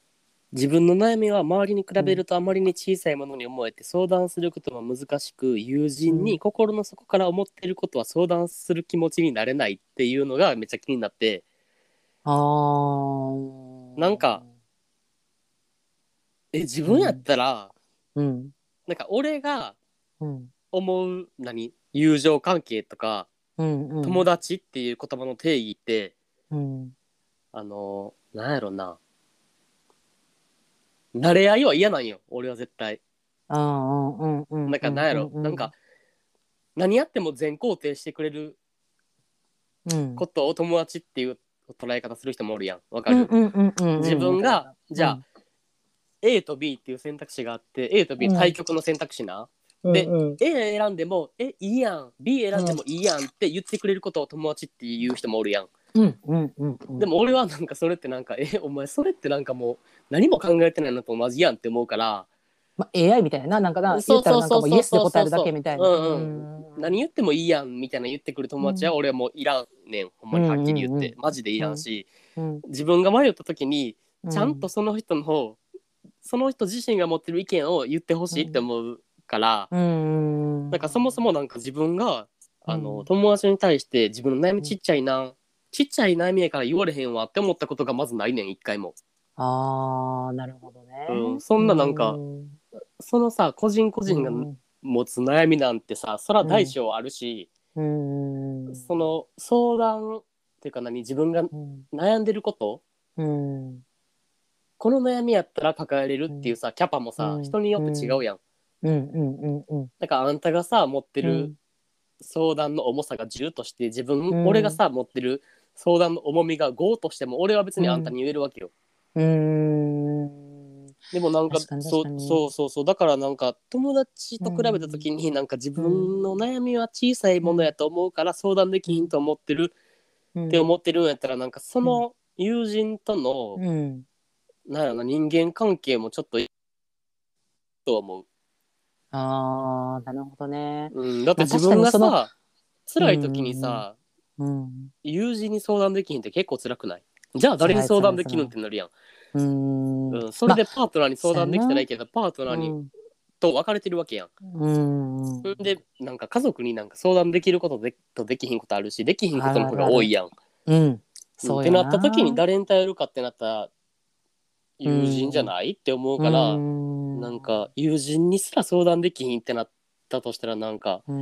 自分の悩みは周りに比べるとあまりに小さいものに思えて相談することも難しく、友人に心の底から思っていることは相談する気持ちになれないっていうのがめっちゃ気になって、 あーなんかえ自分やっうんたら、 うんなんか俺がうん思う何友情関係とかうんうん友達っていう言葉の定義って、 うんあのなんやろな、慣れ合いは嫌なんよ俺は絶対。 あーうんうんなんうんかなんやろ、 うんうんなんか何やっても全肯定してくれるうんことを友達っていう捉え方する人もおるやん。わかる？ うんうんうんうん自うんわ分がかるわかるじゃあ A と B っていう選択肢があって A と B 対極の選択肢な、でうんうん A 選んでもえいいやん B 選んでうんもいいやんって言ってくれることを友達っていう人もおるやん。 うんうんうんうんでも俺はなんかそれってなんかえお前それってなんかもう何も考えてないのと同じやんって思うから、 まあ、エーアイ みたいな、なんかな、言そうったらそうそうそうなんかもうイエスでそうそう答えるだけそう、 みたいな。ううんうん、何ん。 言ってもいいやんみたいな言ってくる友達は俺はもういらんねん、ほんまにはっきり言ってマジでいらんし、 うん。 自分が迷った時にうん。 ちゃんとその人のその人自身が持ってる意見を言ってほしいって思うから、 うん。 なんかそもそもなんか自分があのうん。 友達に対して自分の悩みちっちゃいな、ちっちゃい悩みやから言われへんわって思ったことがまずないねん一回も。 ああ、なるほどうん、 ね。 そんななんかうん。 そのさ個人個人がうん。 持つ悩みなんてさそらうん。 大小あるし、 うん。 その相談っていうか何自分がうん。 悩んでることうん。 この悩みやったら抱えれるっていうさキャパもうん。 さ人にようん。 って違うやん。 うん。うん。うん。 だからあんたがさ持ってるうん。 相談の重さがじゅうとして自分、 うん。 俺がさ持ってる相談の重みがごとしても俺は別にあんたうん。 に言えるわけよ。 うん。 でもなんか確かに確そうかに。 そうそうそうだからなんか友達と比べた時になんか自うん。 分の悩みは小さいうん。 ものやと思うから相談できひんと思ってるってうん。 思ってるんやったらなんかそうん。 の友人とのうん。 なんやろな人間関係もちょっといいと思う。 ああ、なるほどね。 うん、だってまあ自分確かにその、 がさう辛い時にん、 さうん、 友人に相談できひんって結構辛くない？じゃあ誰に辛い相談できるんっ辛い辛い。 てなるやん。 うん、 うん、それまあ、 でパートナーに相そうや談できたらいな。 いけどパートナーにうん、 と別れてるわけやん。 うん、 んでなんか家族になんか相談できることでとできひんことあるしできひんこあとの方るあるある。 が多いやん。 うん、 うん、っそうよてなった時にな。 誰に頼るかってなったらう友人じゃん、 ないって思ううから、 ん、 なんか友人にすら相談できひんってなったとしたらなんかうん、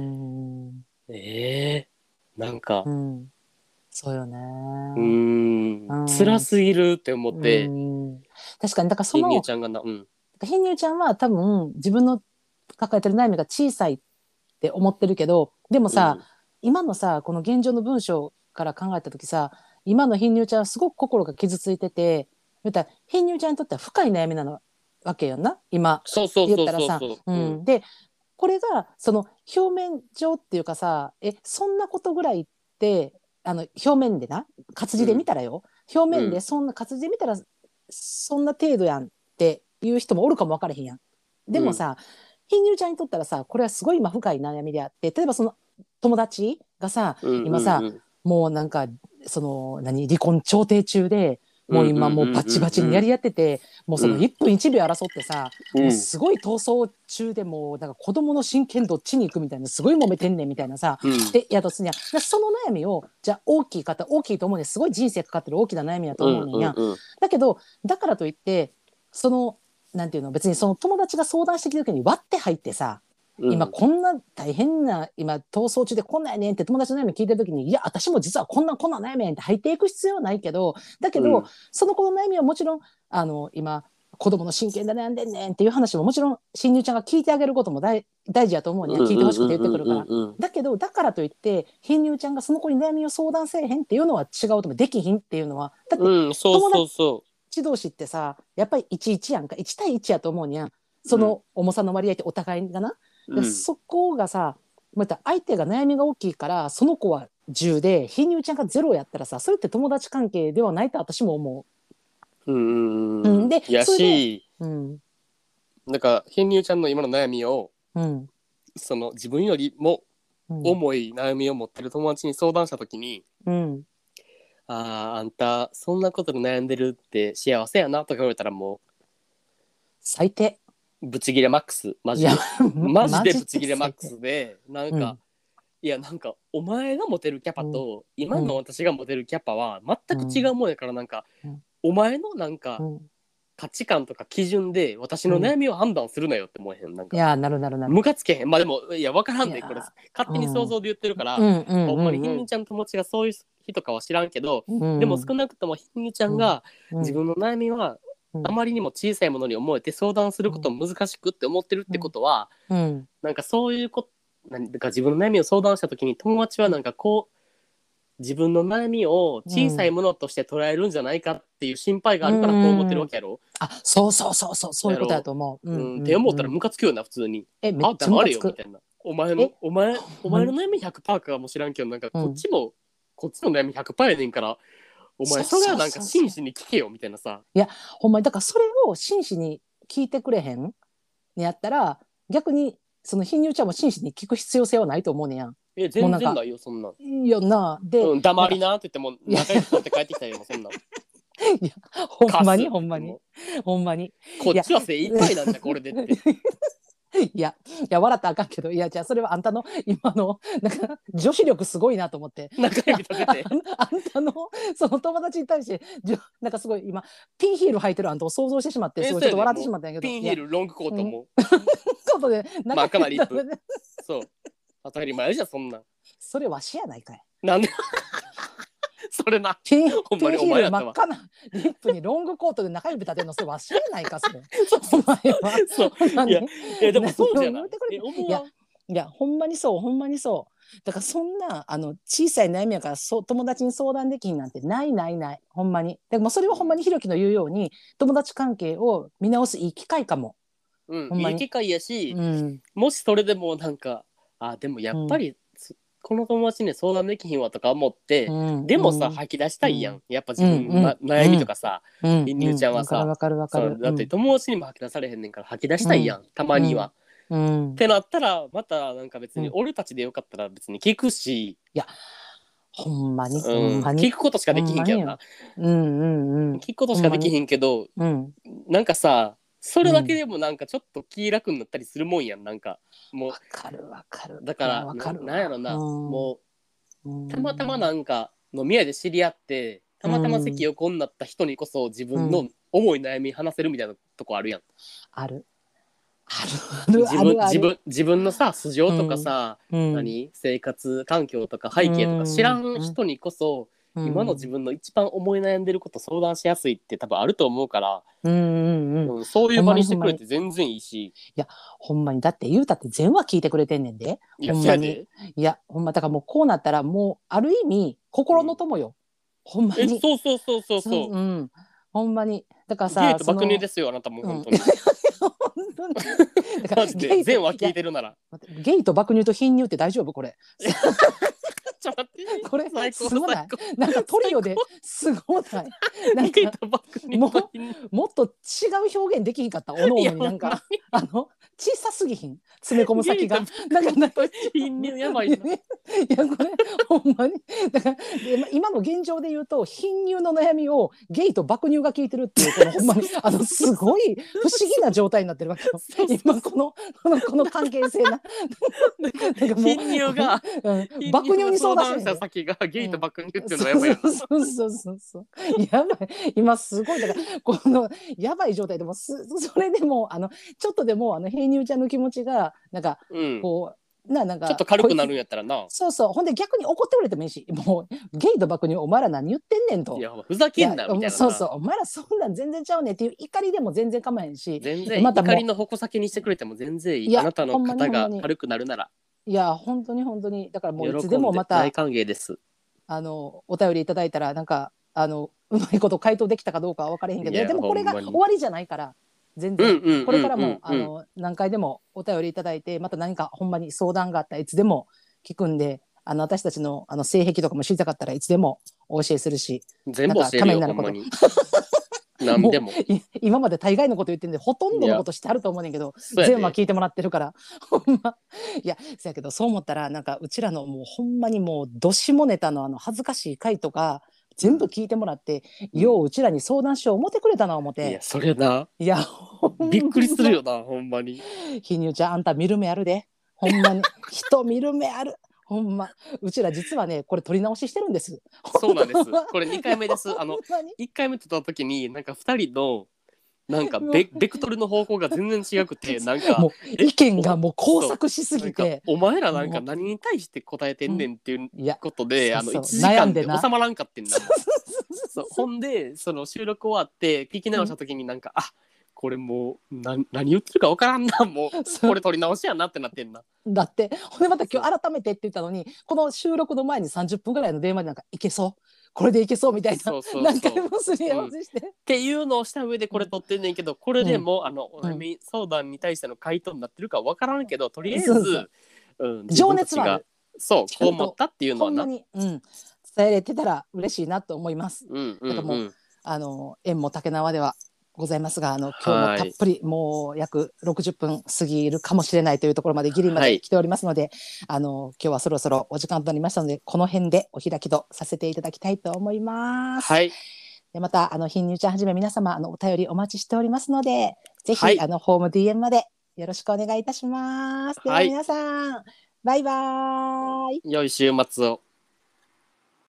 えー、なんかうん、そうよね。 うーんうん、 辛すぎるって思っうて、 ん、確かに、だからそひにゅうの、 ちゃんがな、うんひにゅうちゃんは多分自分の抱えてる悩みが小さいって思ってるけど、でもさ、 うん今のさこの現状の文章から考えた時さ、今の貧乳ちゃんはすごく心が傷ついてて、言ったら貧乳ちゃんにとっては深い悩みなのわけよな今そうそうそう言ったらさ、 そうそう、うん、 うん、でこれがその表面上っていうかさ、えそんなことぐらいってあの表面でな活字で見うんたらよ、表面でうんそんな活字で見たらそんな程度やんっていう人もおるかも分からへんやん。でうんもさ、貧乳ちゃんにとったらさこれはすごい今深い悩みであって、例えばその友達がさうんう今さんうんもうなんかその何離婚調停中でもううんうん今もうバチバチにやり合ってて、もうそのうんいっぷんいちびょう争ってさ、もううんすごい闘争中でもうなんか子供の親権どっちに行くみたいなすごい揉めてんねんみたいなさ、 うんでやとすんやでその悩みをじゃあ大きい方大きいと思うねん、すごい人生かかってる大きな悩みやとうん思うねんや。 うんうんだけどだからといってそのなんていうの別にその友達が相談してきた時に割って入ってさ、今こんな大変な今逃走中でこんなんやねんって友達の悩み聞いてる時にいや私も実はこんなこんな悩みやねんって入っていく必要はないけど、だけど、 うんその子の悩みはもちろんあの今子供の親権で悩んでんねんっていう話ももちろん新入ちゃんが聞いてあげることも大大事やと思うには聞いてほしくて言ってくるから。だけどだからといって新入ちゃんがその子に悩みを相談せえへんっていうのは違うと思う。できひんっていうのはだってうんそう友そうそ達同士ってさやっぱりいちいちやんか、いち対いちやと思うにゃん、そう、うんの重さの割合ってお互いがな。でうんそこがさまた相手が悩みが大きいからその子はじゅうで貧乳ちゃんがゼロやったらさそれって友達関係ではないと私も思うんう。 うんうんうん、でやそれで、 しうんなんか編入ちゃんの今の悩みをうんその自分よりもうん重い悩みを持ってる友達に相談した時にうんあーあんたそんなことで悩んでるって幸せやなとか言われたらも最低。 ブチギレマックスマジでマジでブチギレマックスでなんか、うん、いやなんかお前がモテるキャパと、うん、今の私がモテるキャパは全く違うもんやから、なんか、うん、お前のなんか、うん、価値観とか基準で私の悩みを判断するなよって思えへん。なんかいやなるなるなるムカつけへん。まあでもいや分からんねん、これ勝手に想像で言ってるから、うん、ほんまにひんにちゃんの友達がそういう人かは知らんけど、うん、でも少なくともひんにちゃんが自分の悩みはあまりにも小さいものに思えて相談することも難しくって思ってるってことは、うんうん、なんかそういうことなんか自分の悩みを相談した時に友達はなんかこう自分の悩みを小さいものとして捉えるんじゃないかっていう心配があるからこう思ってるわけやろ、うん、 あそうそうそうそうそういうことだと思う、うんうん、って思ったらムカつくよな普通に。 えめっちゃムカつく。 みたいなお前のお前お前の悩み ひゃくパーセント かもしらんけどなんかこっちも、うん、こっちの悩み ひゃくパーセント やねんからお前それはなんか真摯に聞けよみたいなさ。 いやほんまにだからそれを真摯に聞いてくれへんにやったら逆にその貧乳ちゃんも真摯に聞く必要性はないと思うねやん。 え全然ないよそんな。 いやなで、 うん、黙りなって言っても仲良く取って帰ってきたよそんな。いやほんまにほんまにほんまにこっちは精一杯なんだこれでって。 いやいや笑ったらあかんけどいやじゃあそれはあんたの今のなんか女子力すごいなと思って仲良く立ててあんたのその友達に対してなんかすごい今ピンヒール履いてるあんたを想像してしまってすごいちょっと笑ってしまったんやけどピンヒールロングコートもコートで真っ赤なリップそう当たり前じゃんそんな。 それわしやないかい。 なんでそれなピンヒール真っ赤なリップにロングコートで中指立てるのそれわしやないかそれお前はそういやいやでもそうじゃないいやいやほんまにそうほんまにそうだからそんなあの小さい悩みやからそ友達に相談できんなんてないないないほんまにでもそれはほんまにひろきの言うように友達関係を見直すいい機会かも、 うん、いい機会やし、うん、もしそれでもなんかあでもやっぱり、うんこの友達に相談できひんわとか思って、うん、でもさ、うん、吐き出したいやん、うん、やっぱ自分、うんま、悩みとかさりんりゅうちゃんはさわかるわかるわかるだって友達にも吐き出されへんねんから吐き出したいやん、たまには、ってなったらまたなんか別に俺たちでよかったら別に聞くし、いやほんまに、 うん、聞くことしかできひんけどな、 うんうんうん、 聞くことしかできひんけど、うん、なんかさそれだけでもなんかちょっと気楽になったりするもんやんなんかもうわかるわかるだからな, なんやろな、うん、もうたまたまなんか飲み屋で知り合ってたまたま席横になった人にこそ自分の重い悩み話せるみたいなとこあるやん、うん、 あるあるあるあるある自分自分のさ素性とかさ、うん、何生活環境とか背景とか知らん人にこそ、うん、今の自分の一番思い悩んでること相談しやすいって多分あると思うから、うんうんうん、そういう場にしてくれて全然いいし、 いやほんまにだって言うたって全話聞いてくれてんねんでほんまにいやほんまだからもうこうなったらもうある意味心の友よ、うん、ほんまにそうそうそうそうそう、 うん、ほんまにだからさゲイと爆乳ですよあなたも本当に、うんだからゲイ全話聞いてるならゲイと爆乳と貧乳って大丈夫これちょっと待ってこれすごないなんかトリオですごないなんかももっと違う表現できひんかったおのおのになんかあの小さすぎひん詰め込む先がなんかなんか貧乳やばいな、ね、 いやこれほんまにだから今の現状で言うと貧乳の悩みをゲイと爆乳が聞いてるっていうこのほんまにあのすごい不思議な状態になってるわけよ今このこのこの関係性な貧乳が、 うん、爆乳に相談した先がゲイと爆乳っていうのはやばいよな、 うん、そうそうそうそうやばい今すごいだからこのやばい状態でもすそれでもあのちょっとでもあの貧乳ちゃんの気持ちがなんかこう、うん、ななんかちょっと軽くなるんやったらなそうそうほんで逆に怒ってくれてもいいしもうゲイと爆乳お前ら何言ってんねんといやふざけんなみたいなそうそうお前らそんなん全然ちゃうねんっていう怒りでも全然構えへんし全然、ま、怒りの矛先にしてくれても全然いいあなたの肩が軽くなるならいや本当に本当にだからもういつでもまた大歓迎ですあのお便りいただいたらなんかあのうまいこと回答できたかどうかは分からへんけどでもこれが終わりじゃないから全然これからもあの何回でもお便りいただいてまた何かほんまに相談があったらいつでも聞くんであの私たちのあの性癖とかも知りたかったらいつでもお教えするし全部教えるよほんまに何でも今まで大概のこと言ってるんでほとんどのことしてあると思うねんけど全話聞いてもらってるからほんまいやそやけどそう思ったらなんかうちらのもうほんまにもうどしもネタのあの恥ずかしい回とか全部聞いてもらって、うん、よううちらに相談しよう思ってくれたな思って。 いやそれないやびっくりするよなほんまに。 ひにゅうちゃんあんた見る目あるでほんまに人見る目あるほんま。うちら実はねこれ撮り直ししてるんです。 そうなんですこれにかいめです。あのいっかいめ撮った時になんかふたりのなんかベベクトルの方向が全然違くてなんかもう意見がもう交錯しすぎてお前らなんか何に対して答えてんねんっていうことで、 うん、 あのいちじかんで収まらんかってんな。そうほんでその収録終わって聞き直した時になんか、うん、あこれもうな何言ってるか分からんなもうこれ撮り直しやなってなってんな。 だってほんでまた今日改めてって言ったのにこの収録の前にさんじゅっぷんぐらいの電話でなんかいけそうこれでいけそうみたいな何回もすり合わせして、うん、っていうのをした上でこれ撮ってんねんけど、うん、これでも、うん、あのお悩み相談に対しての回答になってるか分からんけどとりあえず、そううん、情熱はあるそうこう思ったっていうのはなほんまに、うん、伝えれてたら嬉しいなと思います、 うんうんうん、 だからもうあの縁も竹縄ではございますがあの今日もたっぷりもう約ろくじゅっぷん過ぎるかもしれないというところまでギリまで来ておりますので、はい、あの今日はそろそろお時間となりましたのでこの辺でお開きとさせていただきたいと思います、 はい、 でまたあのひんにゅうちゃんはじめ皆様あのお便りお待ちしておりますのでぜひ、 はい、 あのホーム ディーエム までよろしくお願いいたします、はい、では皆さんバイバーイ、 良い週末を。